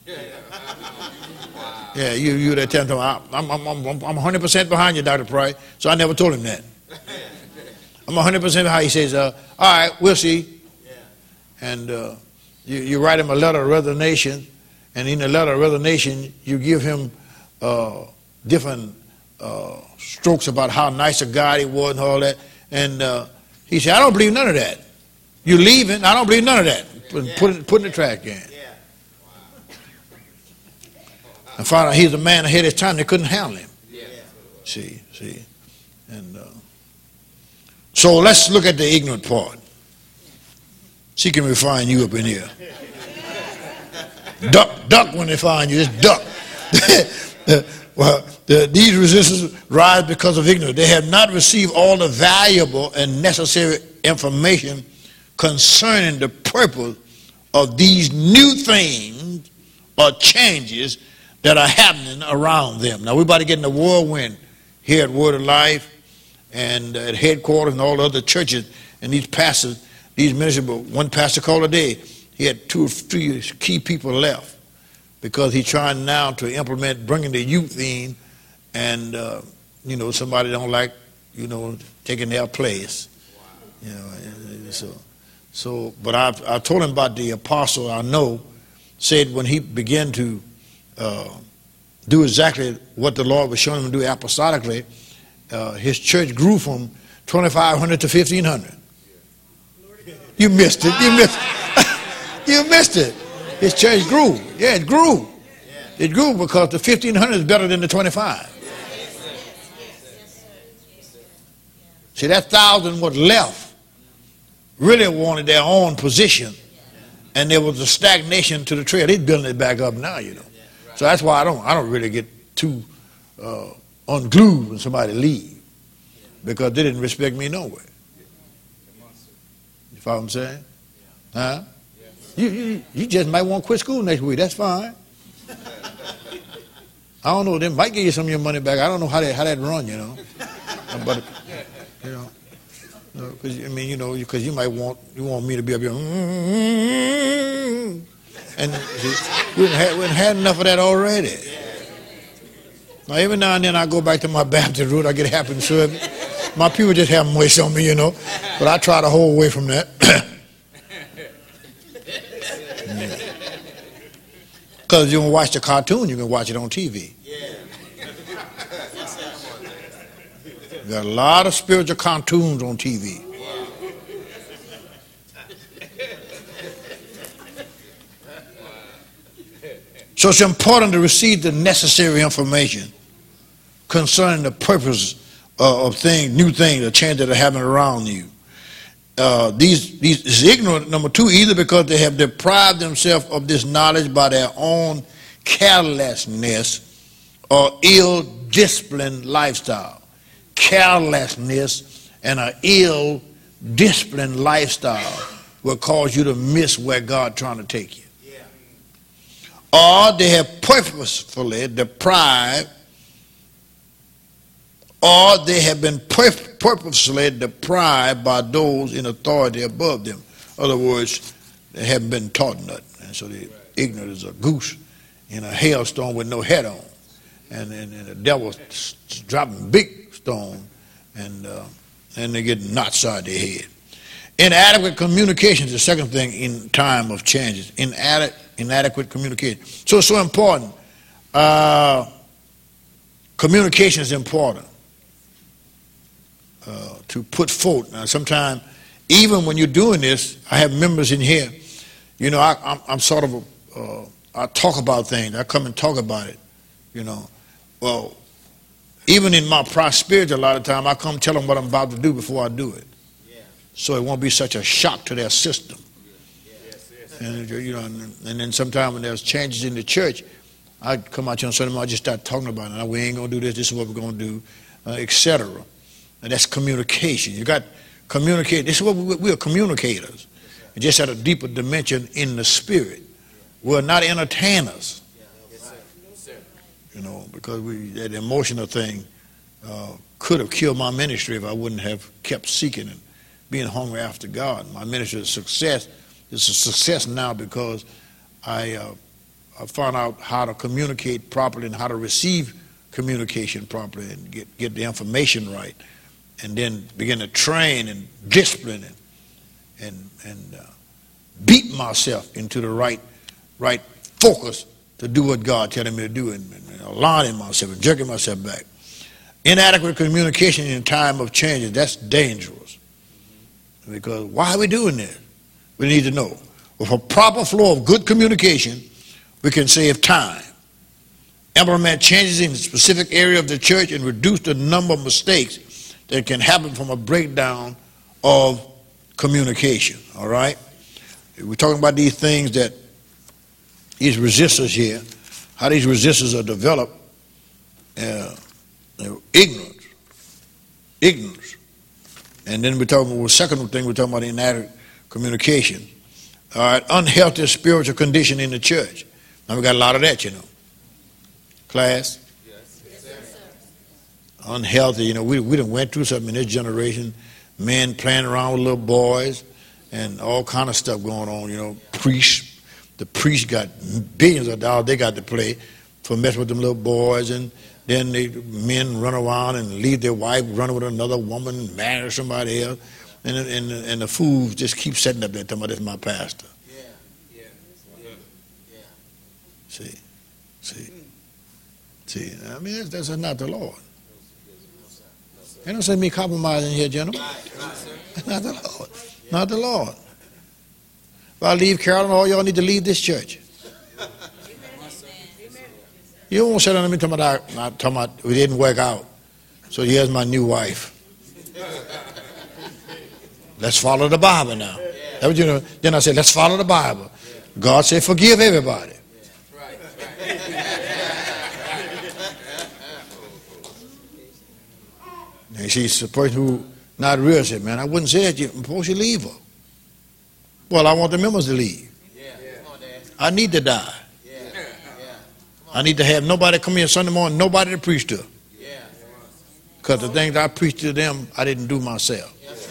Yeah, you that tell him, I'm 100% behind you, Dr. Price. So I never told him that. I'm 100% behind. He says, all right, we'll see. And you write him a letter of resignation, and in the letter of resignation, you give him different strokes about how nice a guy he was and all that. And he said, I don't believe none of that. You're leaving. I don't believe none of that. Put in the trash can. And found out he's a man ahead of his time. They couldn't handle him. See. And so let's look at the ignorant part. She can refine you up in here. Duck when they find you. Just duck. Well, these resistors rise because of ignorance. They have not received all the valuable and necessary information concerning the purpose of these new things or changes that are happening around them. Now, we're about to get in the whirlwind here at Word of Life and at headquarters and all the other churches and these pastors, these ministers. But one pastor called today, he had 2 or 3 key people left because he's trying now to implement bringing the youth in, and, somebody don't like, taking their place. But I told him about the apostle I know, said when he began to do exactly what the Lord was showing him to do apostolically, his church grew from 2,500 to 1,500. You missed it. You missed it. His church grew. Yeah, it grew. It grew because the 1,500 is better than the 25. See, that 1,000 was left really wanted their own position, and there was a stagnation to the trail. They're building it back up now, So that's why I don't really get too unglued when somebody leave, because they didn't respect me nowhere. You follow what I'm saying? Huh? You just might want to quit school next week. That's fine. I don't know. They might give you some of your money back. I don't know how that run, But because you might want me to be up here. And we hadn't had enough of that already. Now, every now and then I go back to my Baptist root. I get happy and service. My people just have moist on me, But I try to hold away from that. Because you don't watch the cartoon, you can watch it on TV. You got a lot of spiritual cartoons on TV. So it's important to receive the necessary information concerning the purpose of things, new things, the change that are happening around you. These is ignorant, number 2, either because they have deprived themselves of this knowledge by their own carelessness or ill-disciplined lifestyle. Carelessness and an ill-disciplined lifestyle will cause you to miss where God's trying to take you. Or they have purposefully deprived, or they have been purposely deprived by those in authority above them. In other words, they haven't been taught nothing. And so they're ignorant as a goose in a hailstorm with no head on. And the devil's dropping big stone, and they get knots out their head. Inadequate communication is the second thing in time of changes. Inadequate communication. So it's so important. Communication is important. To put forth. Now, sometimes, even when you're doing this, I have members in here. I'm sort of I talk about things. I come and talk about it. Well, even in my prosperity, a lot of time I come tell them what I'm about to do before I do it, so it won't be such a shock to their system. And and then sometimes when there's changes in the church, I come out here on Sunday morning, I just start talking about it. We ain't gonna do this. This is what we're gonna do, etc. And that's communication. You got communicate. This is what we're communicators, just at a deeper dimension in the spirit. We're not entertainers. you know, because that emotional thing could have killed my ministry if I wouldn't have kept seeking and being hungry after God. My ministry is a success. It's a success now because I found out how to communicate properly and how to receive communication properly and get the information right, and then begin to train and discipline and beat myself into the right focus to do what God telling me to do, and aligning myself and jerking myself back. Inadequate communication in time of changes, that's dangerous. Because why are we doing this? We need to know. With a proper flow of good communication, we can save time, implement changes in a specific area of the church, and reduce the number of mistakes that can happen from a breakdown of communication. All right? We're talking about these things, that these resistors here, how these resistors are developed. Ignorance. And then we're talking about the second thing, we're talking about inadequate communication. All right, unhealthy spiritual condition in the church. Now we got a lot of that, you know. Class? Yes, sir. Unhealthy, you know, we done went through something in this generation. Men playing around with little boys and all kind of stuff going on, you know. Priests, the priests got billions of dollars they got to play for messing with them little boys, and then the men run around and leave their wife, run with another woman, marry somebody else, and the fools just keep sitting up there talking about, this is my pastor. Yeah. See. I mean, that's not the Lord. Ain't no sense me compromising here, gentlemen. That's not the Lord. Not the Lord. If I leave Carolyn, all y'all need to leave this church. You won't sit down to me talking about we didn't work out. So here's my new wife. Let's follow the Bible now. That what you know? Then I said, let's follow the Bible. God said, forgive everybody. And she's the person who not real said, man, I wouldn't say that before you leave her. Well, I want the members to leave. I need to die. I need to have nobody come here Sunday morning, nobody to preach to. Because the things I preach to them, I didn't do myself.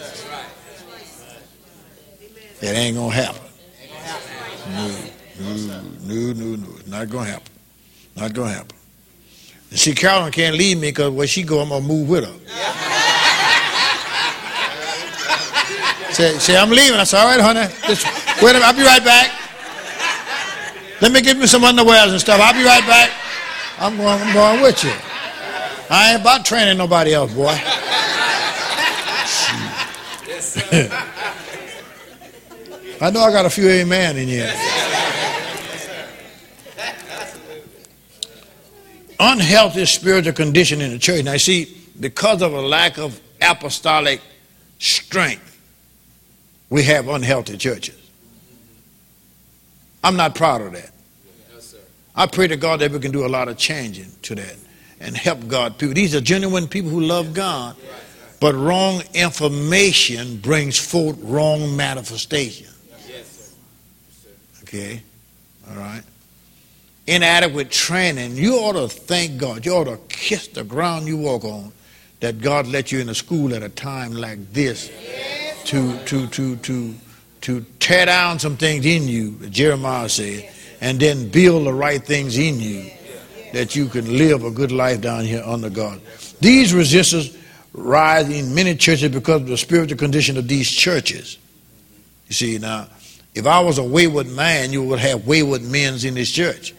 That ain't going to happen. No. Not going to happen. Not going to happen. And see, Carolyn can't leave me because where she go, I'm going to move with her. Say, I'm leaving. I said, all right, honey. Just wait a minute. I'll be right back. Let me get me some underwears and stuff. I'll be right back. I'm going with you. I ain't about training nobody else, boy. I know I got a few amen in here. Unhealthy spiritual condition in the church. Now, see, because of a lack of apostolic strength, we have unhealthy churches. I'm not proud of that. I pray to God that we can do a lot of changing to that and help God people. These are genuine people who love God, but wrong information brings forth wrong manifestation. Okay, all right. Inadequate training. You ought to thank God. You ought to kiss the ground you walk on that God let you in a school at a time like this to tear down some things in you, Jeremiah said, and then build the right things in you that you can live a good life down here under God. These resistors rise in many churches because of the spiritual condition of these churches. You see, now, if I was a wayward man, you would have wayward men in this church.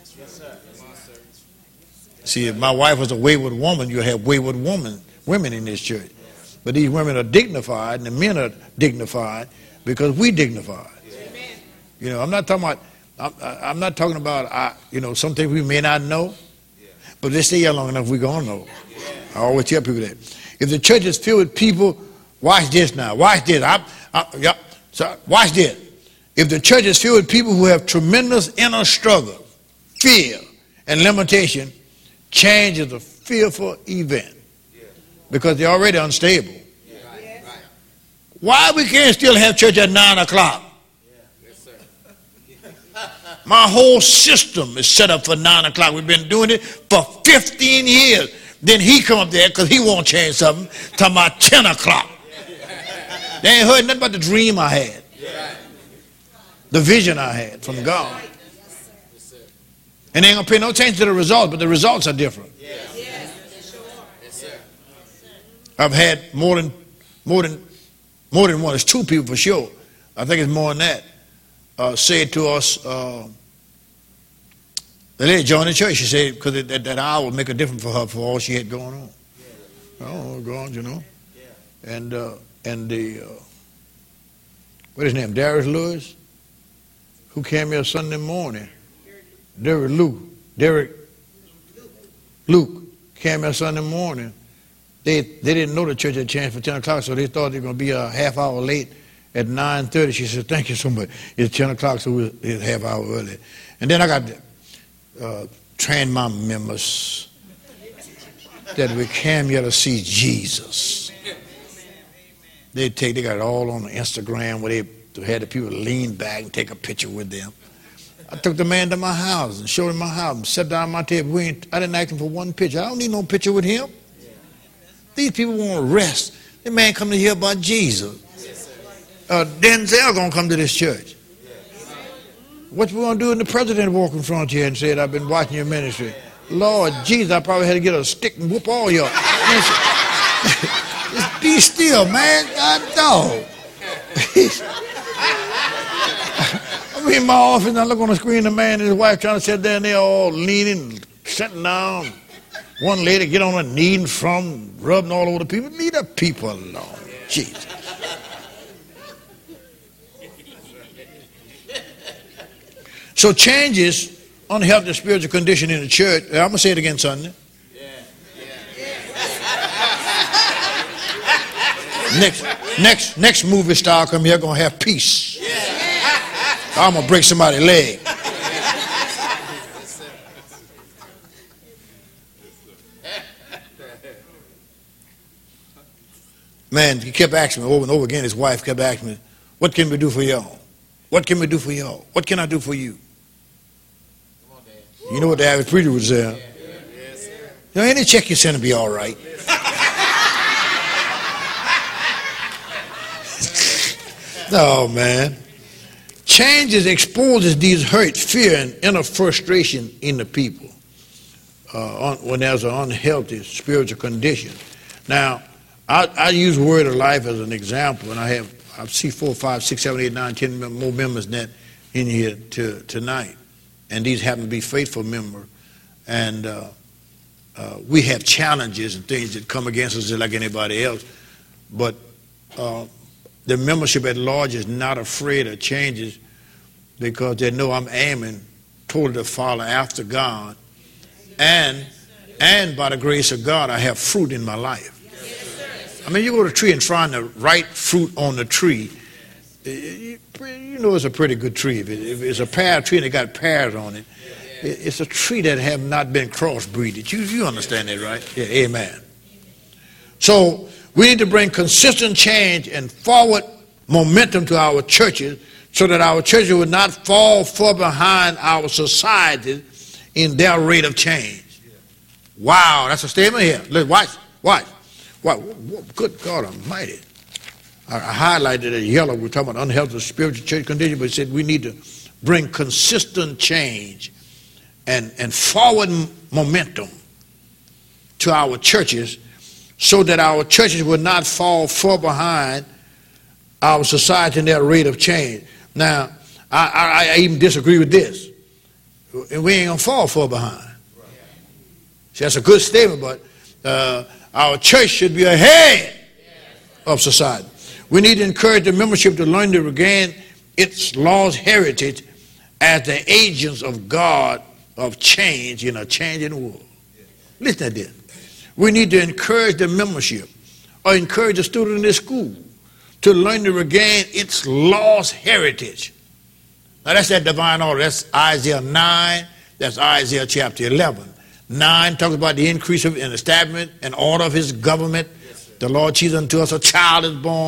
See, if my wife was a wayward woman, you would have wayward women in this church. But these women are dignified, and the men are dignified because we dignified. You know, I'm not talking about some things we may not know, but if they stay here long enough, we're going to know. I always tell people that. If the church is filled with people, watch this now. Watch this. Watch this. If the church is filled with people who have tremendous inner struggle, fear, and limitation, change is a fearful event because they're already unstable. Why we can't still have church at 9 o'clock? My whole system is set up for 9 o'clock. We've been doing it for 15 years. Then he come up there because he won't change something, talking about 10 o'clock. They ain't heard nothing about the dream I had, the vision I had from God. And they ain't going to pay no attention to the results, but the results are different. I've had more than one. It's 2 people for sure. I think it's more than that. Said to us, the lady joined the church. She said because that hour would make a difference for her for all she had going on. Oh God, you know. And the what is his name? Darius Lewis, who came here Sunday morning. Derek Luke came here Sunday morning. They didn't know the church had changed for 10 o'clock, so they thought they were going to be a half hour late at 9:30. She said, thank you so much. It's 10 o'clock, so it's a half hour early. And then I got trained my members that we came here to see Jesus. They got it all on the Instagram where they had the people lean back and take a picture with them. I took the man to my house and showed him my house and sat down at my table. I didn't ask him for one picture. I don't need no picture with him. These people want to rest. The man come to hear about Jesus. Denzel going to come to this church. What you want to do when the president walk in front of you and said, I've been watching your ministry. Lord Jesus, I probably had to get a stick and whoop all y'all. Just be still, man. Dog. I'm in my office and I look on the screen, the man and his wife trying to sit there and they're all leaning, sitting down. One lady get on her knee in front, rubbing all over the people. Leave the people alone. Jesus. So changes unhealthy spiritual condition in the church. I'm going to say it again Sunday. Next movie star come here going to have peace. I'm going to break somebody's leg. Man, he kept asking me over and over again. His wife kept asking me, what can we do for y'all? What can we do for y'all? What can I do for you? You know what the average preacher would say? Huh? You know, any check you send will be all right. No, man. Changes exposes these hurt, fear, and inner frustration in the people when there's an unhealthy spiritual condition. Now, I use the word of life as an example, and I see 4, 5, 6, 7, 8, 9, 10 more members than that in here tonight. And these happen to be faithful members. And we have challenges and things that come against us just like anybody else. But the membership at large is not afraid of changes because they know I'm aiming toward to follow after God. And by the grace of God, I have fruit in my life. I mean, you go to a tree and find the right fruit on the tree. You know it's a pretty good tree. If it's a pear tree and it got pears on it, it's a tree that have not been crossbreeded. You understand that, right? Yeah, amen. So we need to bring consistent change and forward momentum to our churches so that our churches would not fall far behind our society in their rate of change. Wow, that's a statement here. Look, watch. Wow, good God Almighty. I highlighted it yellow. We're talking about unhealthy spiritual church condition, but it said we need to bring consistent change and forward momentum to our churches so that our churches would not fall far behind our society in their rate of change. Now, I even disagree with this. We ain't going to fall far behind. See, that's a good statement, but our church should be ahead of society. We need to encourage the membership to learn to regain its lost heritage as the agents of God of change in a changing world. Listen to this. We need to encourage the membership or encourage the student in this school to learn to regain its lost heritage. Now that's that divine order. That's Isaiah 9. That's Isaiah chapter 11. 9 talks about the increase of an establishment and order of his government. The Lord Jesus unto us a child is born.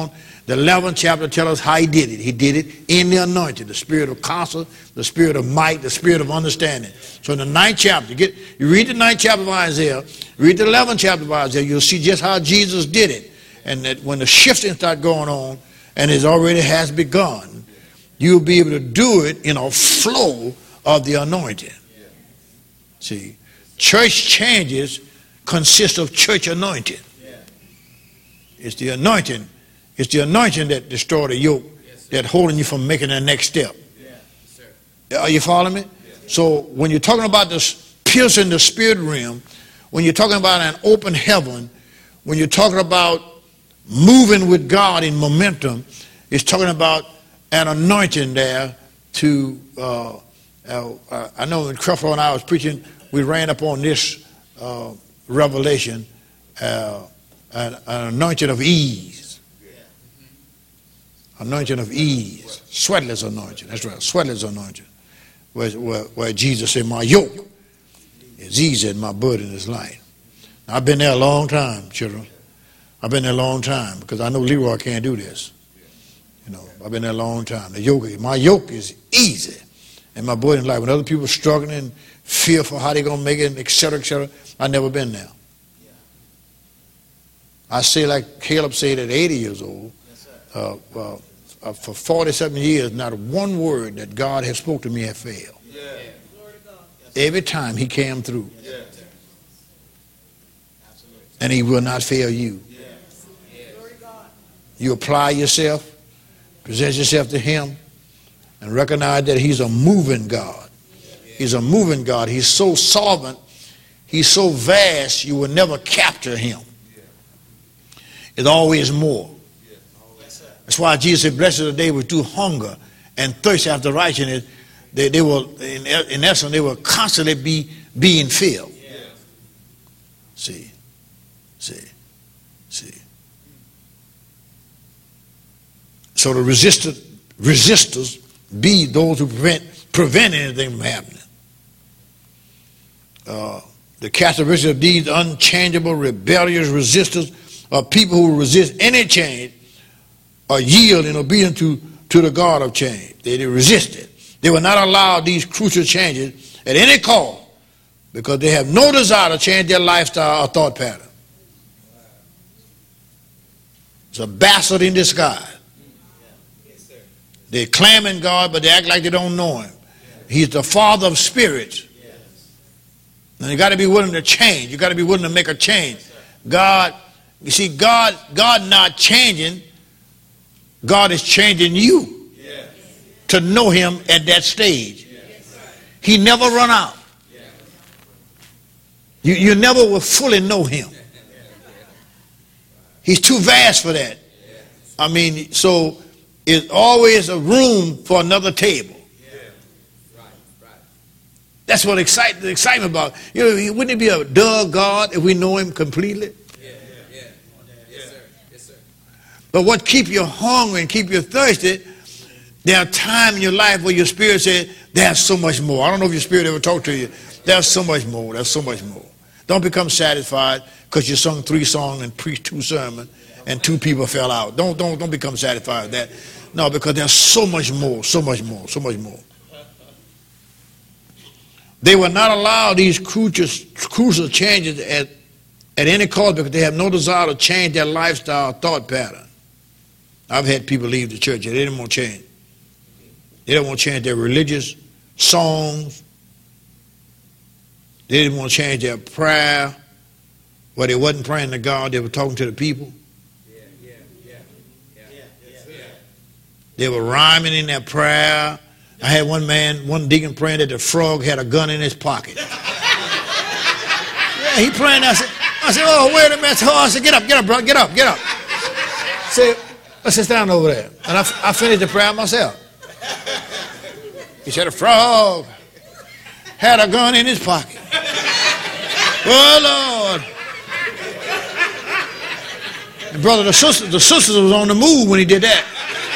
The 11th chapter tells us how he did it. He did it in the anointing, the spirit of counsel, the spirit of might, the spirit of understanding. So in the 9th chapter, you read the 9th chapter of Isaiah, read the 11th chapter of Isaiah, you'll see just how Jesus did it. And that when the shifting starts going on, and it already has begun, you'll be able to do it in a flow of the anointing. See, church changes consist of church anointing. It's the anointing. It's the anointing that destroys the yoke, that holding you from making that next step. Are you following me? So when you're talking about this piercing the spirit realm, when you're talking about an open heaven, when you're talking about moving with God in momentum, it's talking about an anointing there to, I know in Creflo and I was preaching, we ran up on this revelation, an anointing of ease. Anointing of ease. Sweatless anointing. That's right, sweatless anointing. Where Jesus said, my yoke is easy and my burden is light. Now, I've been there a long time, children. I've been there a long time because I know Leroy can't do this. You know, I've been there a long time. My yoke is easy and my burden is light. When other people are struggling and fearful how they're going to make it, etc., I've never been there. I say like Caleb said at 80 years old, for 47 years, not one word that God has spoke to me has failed. Every time he came through. And he will not fail you. You apply yourself, present yourself to him, and recognize that he's a moving God. He's a moving God. He's so solvent, he's so vast, you will never capture him. It's always more. That's why Jesus said, blessed are they which do hunger and thirst after righteousness. They will, in essence, they will constantly being filled. See. So the resistors be those who prevent anything from happening. The characteristics of these unchangeable, rebellious resistors are people who resist any change or yield in obedience to the God of change. They resist it. They will not allow these crucial changes at any cost because they have no desire to change their lifestyle or thought pattern. It's a bastard in disguise. They claiming God, but they act like they don't know him. He's the Father of spirits. And you got to be willing to change. You got to be willing to make a change. God, you see, God not changing. God is changing you to know him at that stage. He never run out. You never will fully know him. He's too vast for that. I mean, so it's always a room for another table. That's what the excitement about. You know, wouldn't it be a dull God if we know him completely? But what keep you hungry and keep you thirsty, there are times in your life where your spirit says, there's so much more. I don't know if your spirit ever talked to you. There's so much more. There's so much more. Don't become satisfied because you sung 3 songs and preached 2 sermons and 2 people fell out. Don't become satisfied with that. No, because there's so much more, so much more, so much more. They will not allow these crucial changes at any cost because they have no desire to change their lifestyle, thought pattern. I've had people leave the church and they didn't want to change. They don't want to change their religious songs. They didn't want to change their prayer. Where they wasn't praying to God, they were talking to the people. They were rhyming in their prayer. I had one deacon praying that the frog had a gun in his pocket. Yeah, he praying. I said, oh, wait a minute. I said, get up, bro, get up. Say, let's sit down over there. And I finished the prayer myself. He said, a frog had a gun in his pocket. Oh, Lord. And brother, the sisters was on the move when he did that.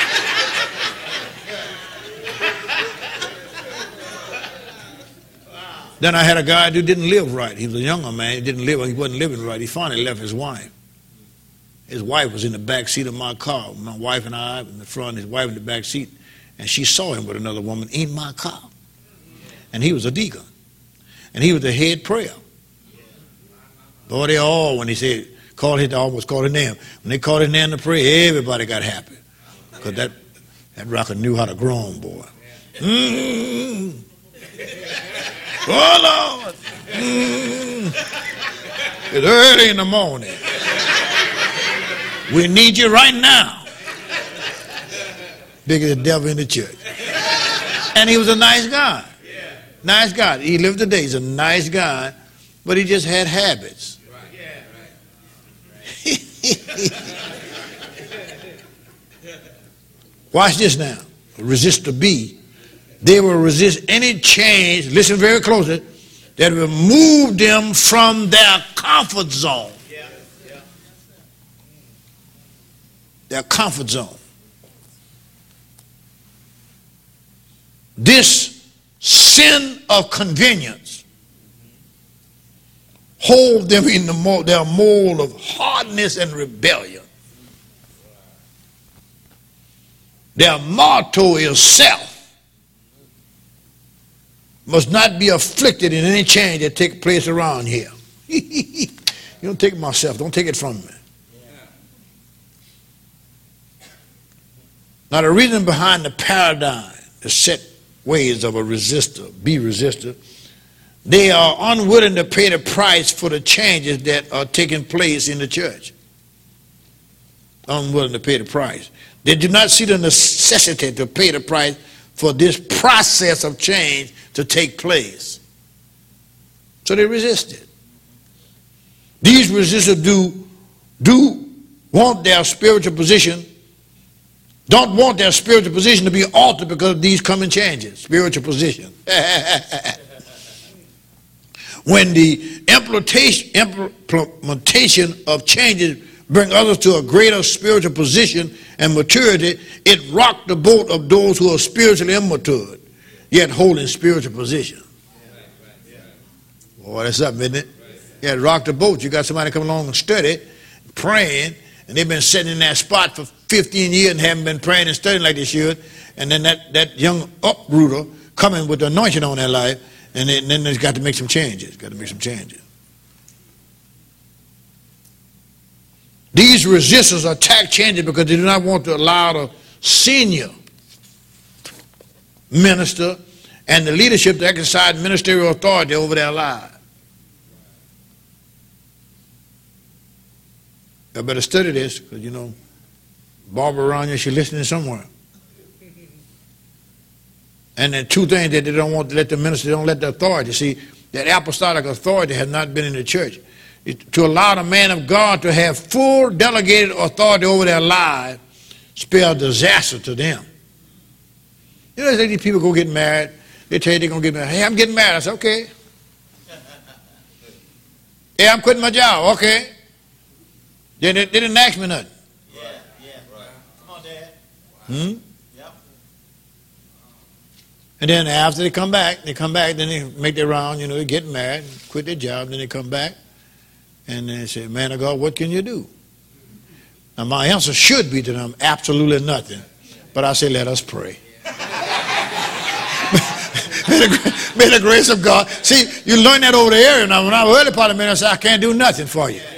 Then I had a guy who didn't live right. He was a younger man. He wasn't living right. He finally left his wife. His wife was in the back seat of my car. My wife and I in the front, his wife in the back seat. And she saw him with another woman in my car. And he was a deacon. And he was the head prayer. Boy, they all, when he said, almost called his name. When they called his name to pray, everybody got happy. Because that rocker knew how to groan, boy. Mm-hmm. Oh, Lord. Mm-hmm. It's early in the morning. We need you right now. Bigger than the devil in the church. And he was a nice guy. Nice guy. He lived today. He's a nice guy, but he just had habits. Watch this now. Resistor B. They will resist any change, listen very closely, that will move them from their comfort zone. Their comfort zone. This sin of convenience hold them in their mold of hardness and rebellion. Their motto is self. Must not be afflicted in any change that take place around here. You don't take myself, don't take it from me. Now the reason behind the paradigm, the set ways of a resistor, B resistor, they are unwilling to pay the price for the changes that are taking place in the church. Unwilling to pay the price. They do not see the necessity to pay the price for this process of change to take place. So they resist it. These resistors do want their spiritual position, don't want their spiritual position to be altered because of these coming changes. Spiritual position. When the implementation of changes bring others to a greater spiritual position and maturity, it rocked the boat of those who are spiritually immature, yet holding spiritual position. Boy, that's something, isn't it? Yeah, it rocked the boat. You got somebody come along and study, praying, and they've been sitting in that spot for 15 years and haven't been praying and studying like they should, and then that young uprooter coming with the anointing on their life, and then they've got to make some changes. These resistors attack changes because they do not want to allow the senior minister and the leadership to exercise ministerial authority over their lives. I better study this because, you know, Barbara around here, she's listening somewhere. And then two things that they don't want to let the minister, don't let the authority. See, that apostolic authority has not been in the church. To allow the man of God to have full delegated authority over their lives spells disaster to them. You know, these people go get married. They tell you they're going to get married. Hey, I'm getting married. I said, okay. Hey, I'm quitting my job. Okay. They didn't ask me nothing. Yeah, right. Come on, Dad. Hmm? Yep. And then after they come back, then they make their round, you know, they get married, quit their job, then they come back. And they say, man of God, what can you do? Now, my answer should be to them, absolutely nothing. But I say, let us pray. May the grace of God. See, you learn that over the area. Now, when I was early part of the ministry, I said, I can't do nothing for you.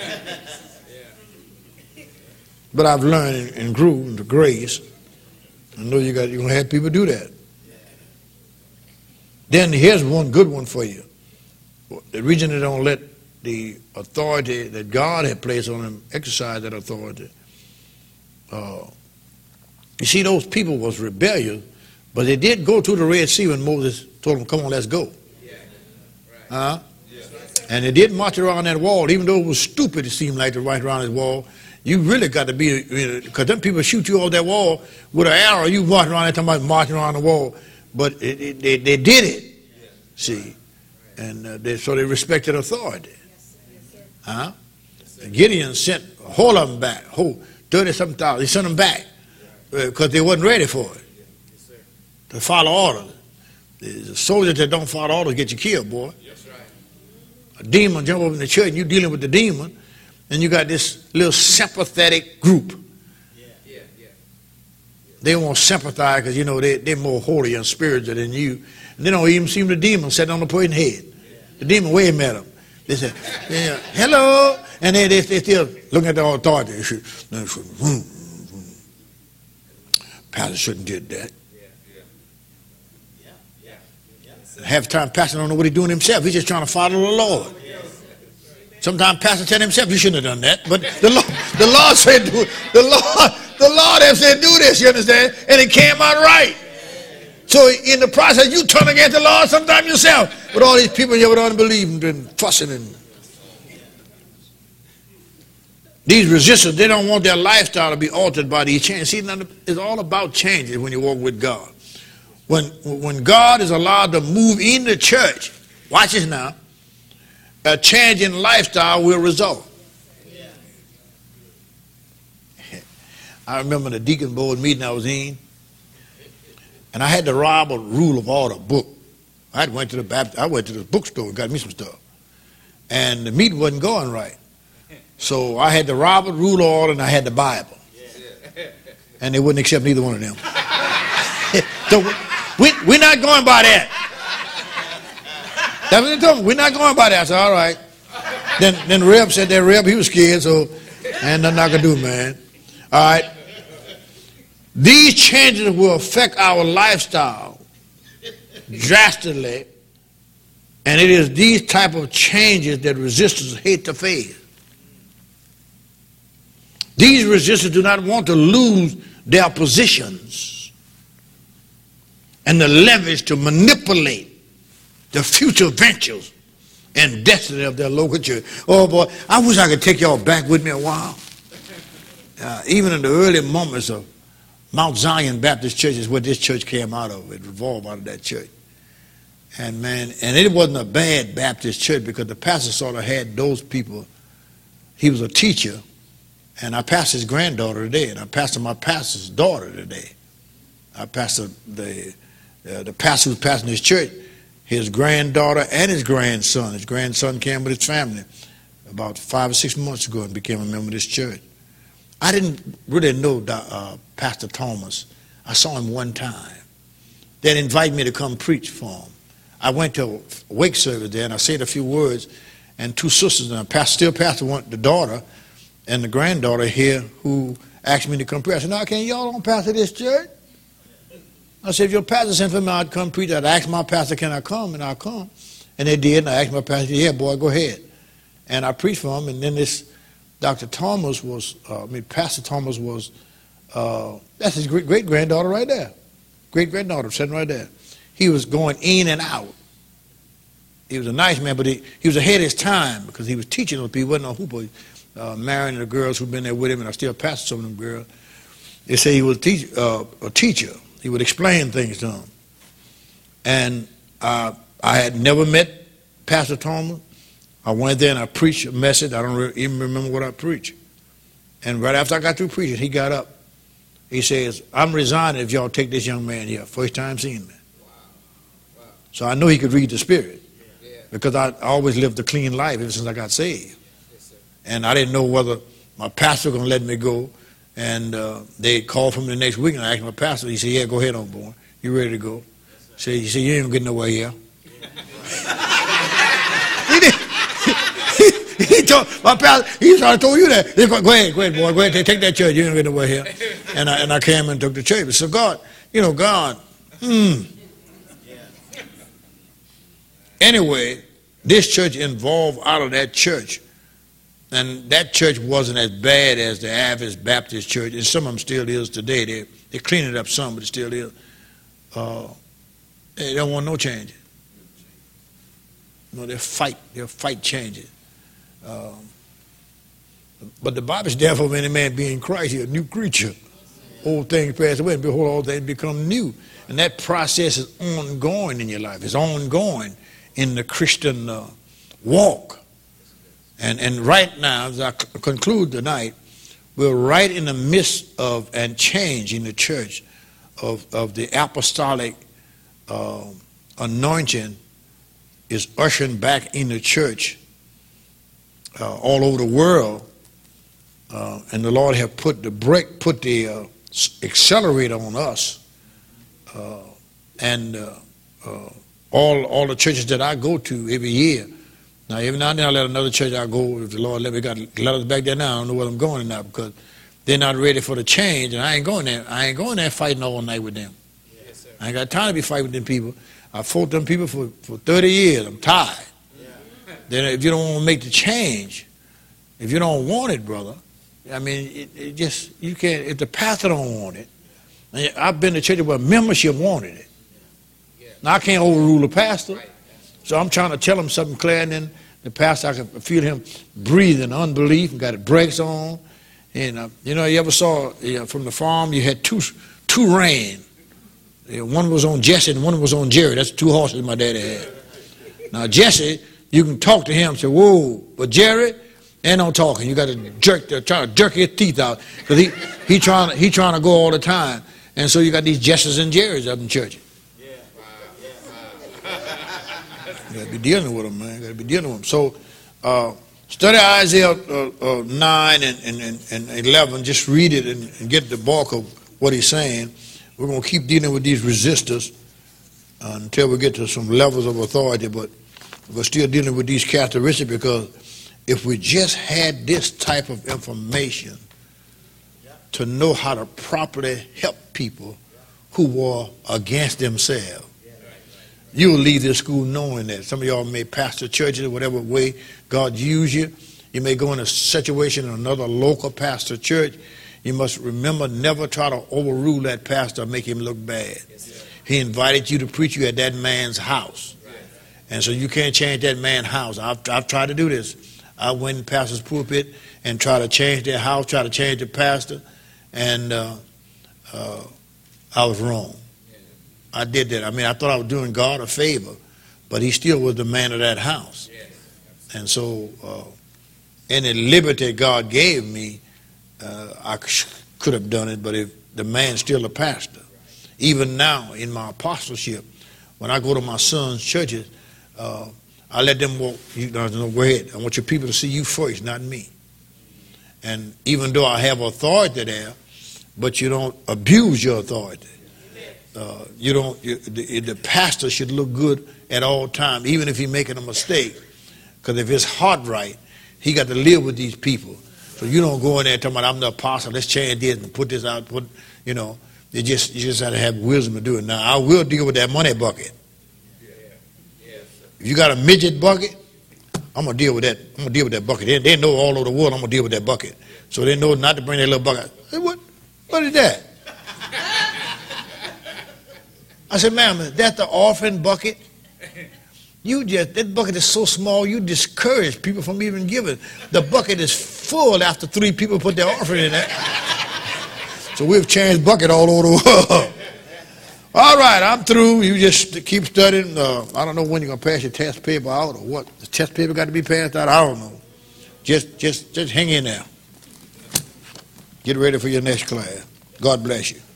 But I've learned and grew into grace. I know you're going to have people do that. Then here's one good one for you. The reason they don't let the authority that God had placed on them exercise that authority. You see, those people was rebellious, but they did go to the Red Sea when Moses told them, come on, let's go. And they did march around that wall, even though it was stupid, it seemed like, to march around that wall. You really got to be, because them people shoot you off that wall with an arrow, you march around there talking about marching around the wall. But they did it, see. And so they respected authority. Gideon sent a whole of them back, 30-something thousand. He sent them back because they wasn't ready for it. To follow orders. The soldiers that don't follow orders get you killed, boy. A demon jump up in the church and you dealing with the demon, and you got this little sympathetic group. They won't sympathize because, you know, they're more holy and spiritual than you. And they don't even see the demon sitting on the person's head. The demon waving at them. They say, yeah, hello. And they still looking at the authority. Pastor shouldn't did that. Half the time, pastor don't know what he's doing himself. He's just trying to follow the Lord. Sometimes pastor tell himself, you shouldn't have done that. But the Lord said, do it. The Lord has said, do this, you understand? And it came out right. So in the process, you turn against the Lord sometimes yourself. With all these people you don't believe and fussing and these resistors, they don't want their lifestyle to be altered by these changes. See, it's all about changes when you walk with God. When God is allowed to move in the church, watch this now, a change in lifestyle will result. I remember the deacon board meeting I was in, and I had to rob a Rule of Order book. I went to the bookstore and got me some stuff, and the meeting wasn't going right. So I had the Robert Rule of Order and I had the Bible. And they wouldn't accept neither one of them. So we're not going by that. That's what they told me. We're not going by that. I said, all right. Then the rep said that rep, he was scared, so ain't nothing I can do, man. All right. These changes will affect our lifestyle drastically. And it is these type of changes that resistors hate to face. These resistors do not want to lose their positions and the leverage to manipulate the future ventures and destiny of their local church. Oh boy, I wish I could take y'all back with me a while. Even in the early moments of Mount Zion Baptist Church is where this church came out of. It revolved out of that church. And man, and it wasn't a bad Baptist church because the pastor sort of had those people. He was a teacher. And I pastored his granddaughter today, and I pastored my pastor's daughter today. I pastored the pastor who's pastoring his church, his granddaughter and his grandson. His grandson came with his family about 5 or 6 months ago and became a member of this church. I didn't really know Pastor Thomas. I saw him one time. They invited me to come preach for him. I went to a wake service there, and I said a few words, and 2 sisters, and I still pastor the daughter, and the granddaughter here who asked me to come preach. I said, no, can't y'all don't pastor this church? I said, if your pastor sent for me, I'd come preach. I'd ask my pastor, can I come? And I'll come. And they did, and I asked my pastor, yeah, boy, go ahead. And I preached for him, and then this Pastor Thomas was, that's his great-granddaughter right there. Great-granddaughter sitting right there. He was going in and out. He was a nice man, but he was ahead of his time because he was teaching those people. He wasn't no hooper. Marrying the girls who've been there with him, and I still pastor some of them girls. They say he was a teacher. He would explain things to them. And I had never met Pastor Thomas. I went there and I preached a message. I don't even remember what I preached. And right after I got through preaching, he got up. He says, I'm resigning if y'all take this young man here. First time seeing me. Wow. So I know he could read the Spirit because I always lived a clean life ever since I got saved. And I didn't know whether my pastor was going to let me go. And they called for me the next week, and I asked my pastor. He said, yeah, go ahead on, boy. You ready to go? He said, you ain't going to get nowhere here. He told my pastor, he tried to tell you that. He said, go ahead, boy. Go ahead, take that church. You ain't going to get nowhere here. And I came and took the church. So God, Anyway, this church evolved out of that church. And that church wasn't as bad as the Adventist Baptist church, and some of them still is today. They clean it up some, but it still is. They don't want no changes. No, they'll fight changes. But the Bible is therefore, if any man be in Christ, he's a new creature. Old things pass away, and behold, all things become new. And that process is ongoing in your life. It's ongoing in the Christian walk. And right now, as I conclude tonight, we're right in the midst of and change in the church of the apostolic anointing is ushering back in the church all over the world and the Lord have put the accelerator on us, and all the churches that I go to every year. Now, every now and then I let another church I go, if the Lord let me, got letters back there now, I don't know where I'm going now, because they're not ready for the change, and I ain't going there fighting all night with them. Yes, sir. I ain't got time to be fighting with them people. I fought them people for 30 years. I'm tired. Yeah. Then if you don't want to make the change, if you don't want it, brother, I mean, it just, you can't, if the pastor don't want it. I've been to churches where membership wanted it. Yeah. Now, I can't overrule the pastor. Right. So I'm trying to tell him something clear, and then the pastor, I can feel him breathing unbelief and got the brakes on. And, you ever saw from the farm, you had two rein. One was on Jesse and one was on Jerry. That's 2 horses my daddy had. Now, Jesse, you can talk to him and say, whoa, but Jerry, ain't no talking. You got to try to jerk his teeth out, because he trying to go all the time. And so you got these Jesses and Jerrys up in church. You got to be dealing with them, man. You got to be dealing with them. So study Isaiah 9 and 11. Just read it and get the bulk of what he's saying. We're going to keep dealing with these resistors until we get to some levels of authority, but we're still dealing with these characteristics, because if we just had this type of information to know how to properly help people who were against themselves, you will leave this school knowing that. Some of y'all may pastor churches, whatever way God used you. You may go in a situation in another local pastor church. You must remember, never try to overrule that pastor or make him look bad. He invited you to preach you at that man's house. And so you can't change that man's house. I've tried to do this. I went in pastor's pulpit and tried to change their house, try to change the pastor, and I was wrong. I did that. I mean, I thought I was doing God a favor, but he still was the man of that house. And so any liberty God gave me, I could have done it, but if the man's still a pastor. Even now in my apostleship, when I go to my son's churches, I let them walk. No, go ahead. I want your people to see you first, not me. And even though I have authority there, but you don't abuse your authority. The pastor should look good at all times, even if he's making a mistake. Because if his heart right, he got to live with these people. So you don't go in there talking about, I'm the apostle, let's change this and put this out. You just have to have wisdom to do it. Now, I will deal with that money bucket. If you got a midget bucket, I'm gonna deal with that. I'm gonna deal with that bucket. They know all over the world I'm gonna deal with that bucket. So they know not to bring that little bucket. Hey, what is that? I said, ma'am, is that the orphan bucket? That bucket is so small, you discourage people from even giving. The bucket is full after 3 people put their offering in there. So we've changed bucket all over the world. All right, I'm through. You just keep studying. I don't know when you're going to pass your test paper out or what. The test paper got to be passed out. I don't know. Just hang in there. Get ready for your next class. God bless you.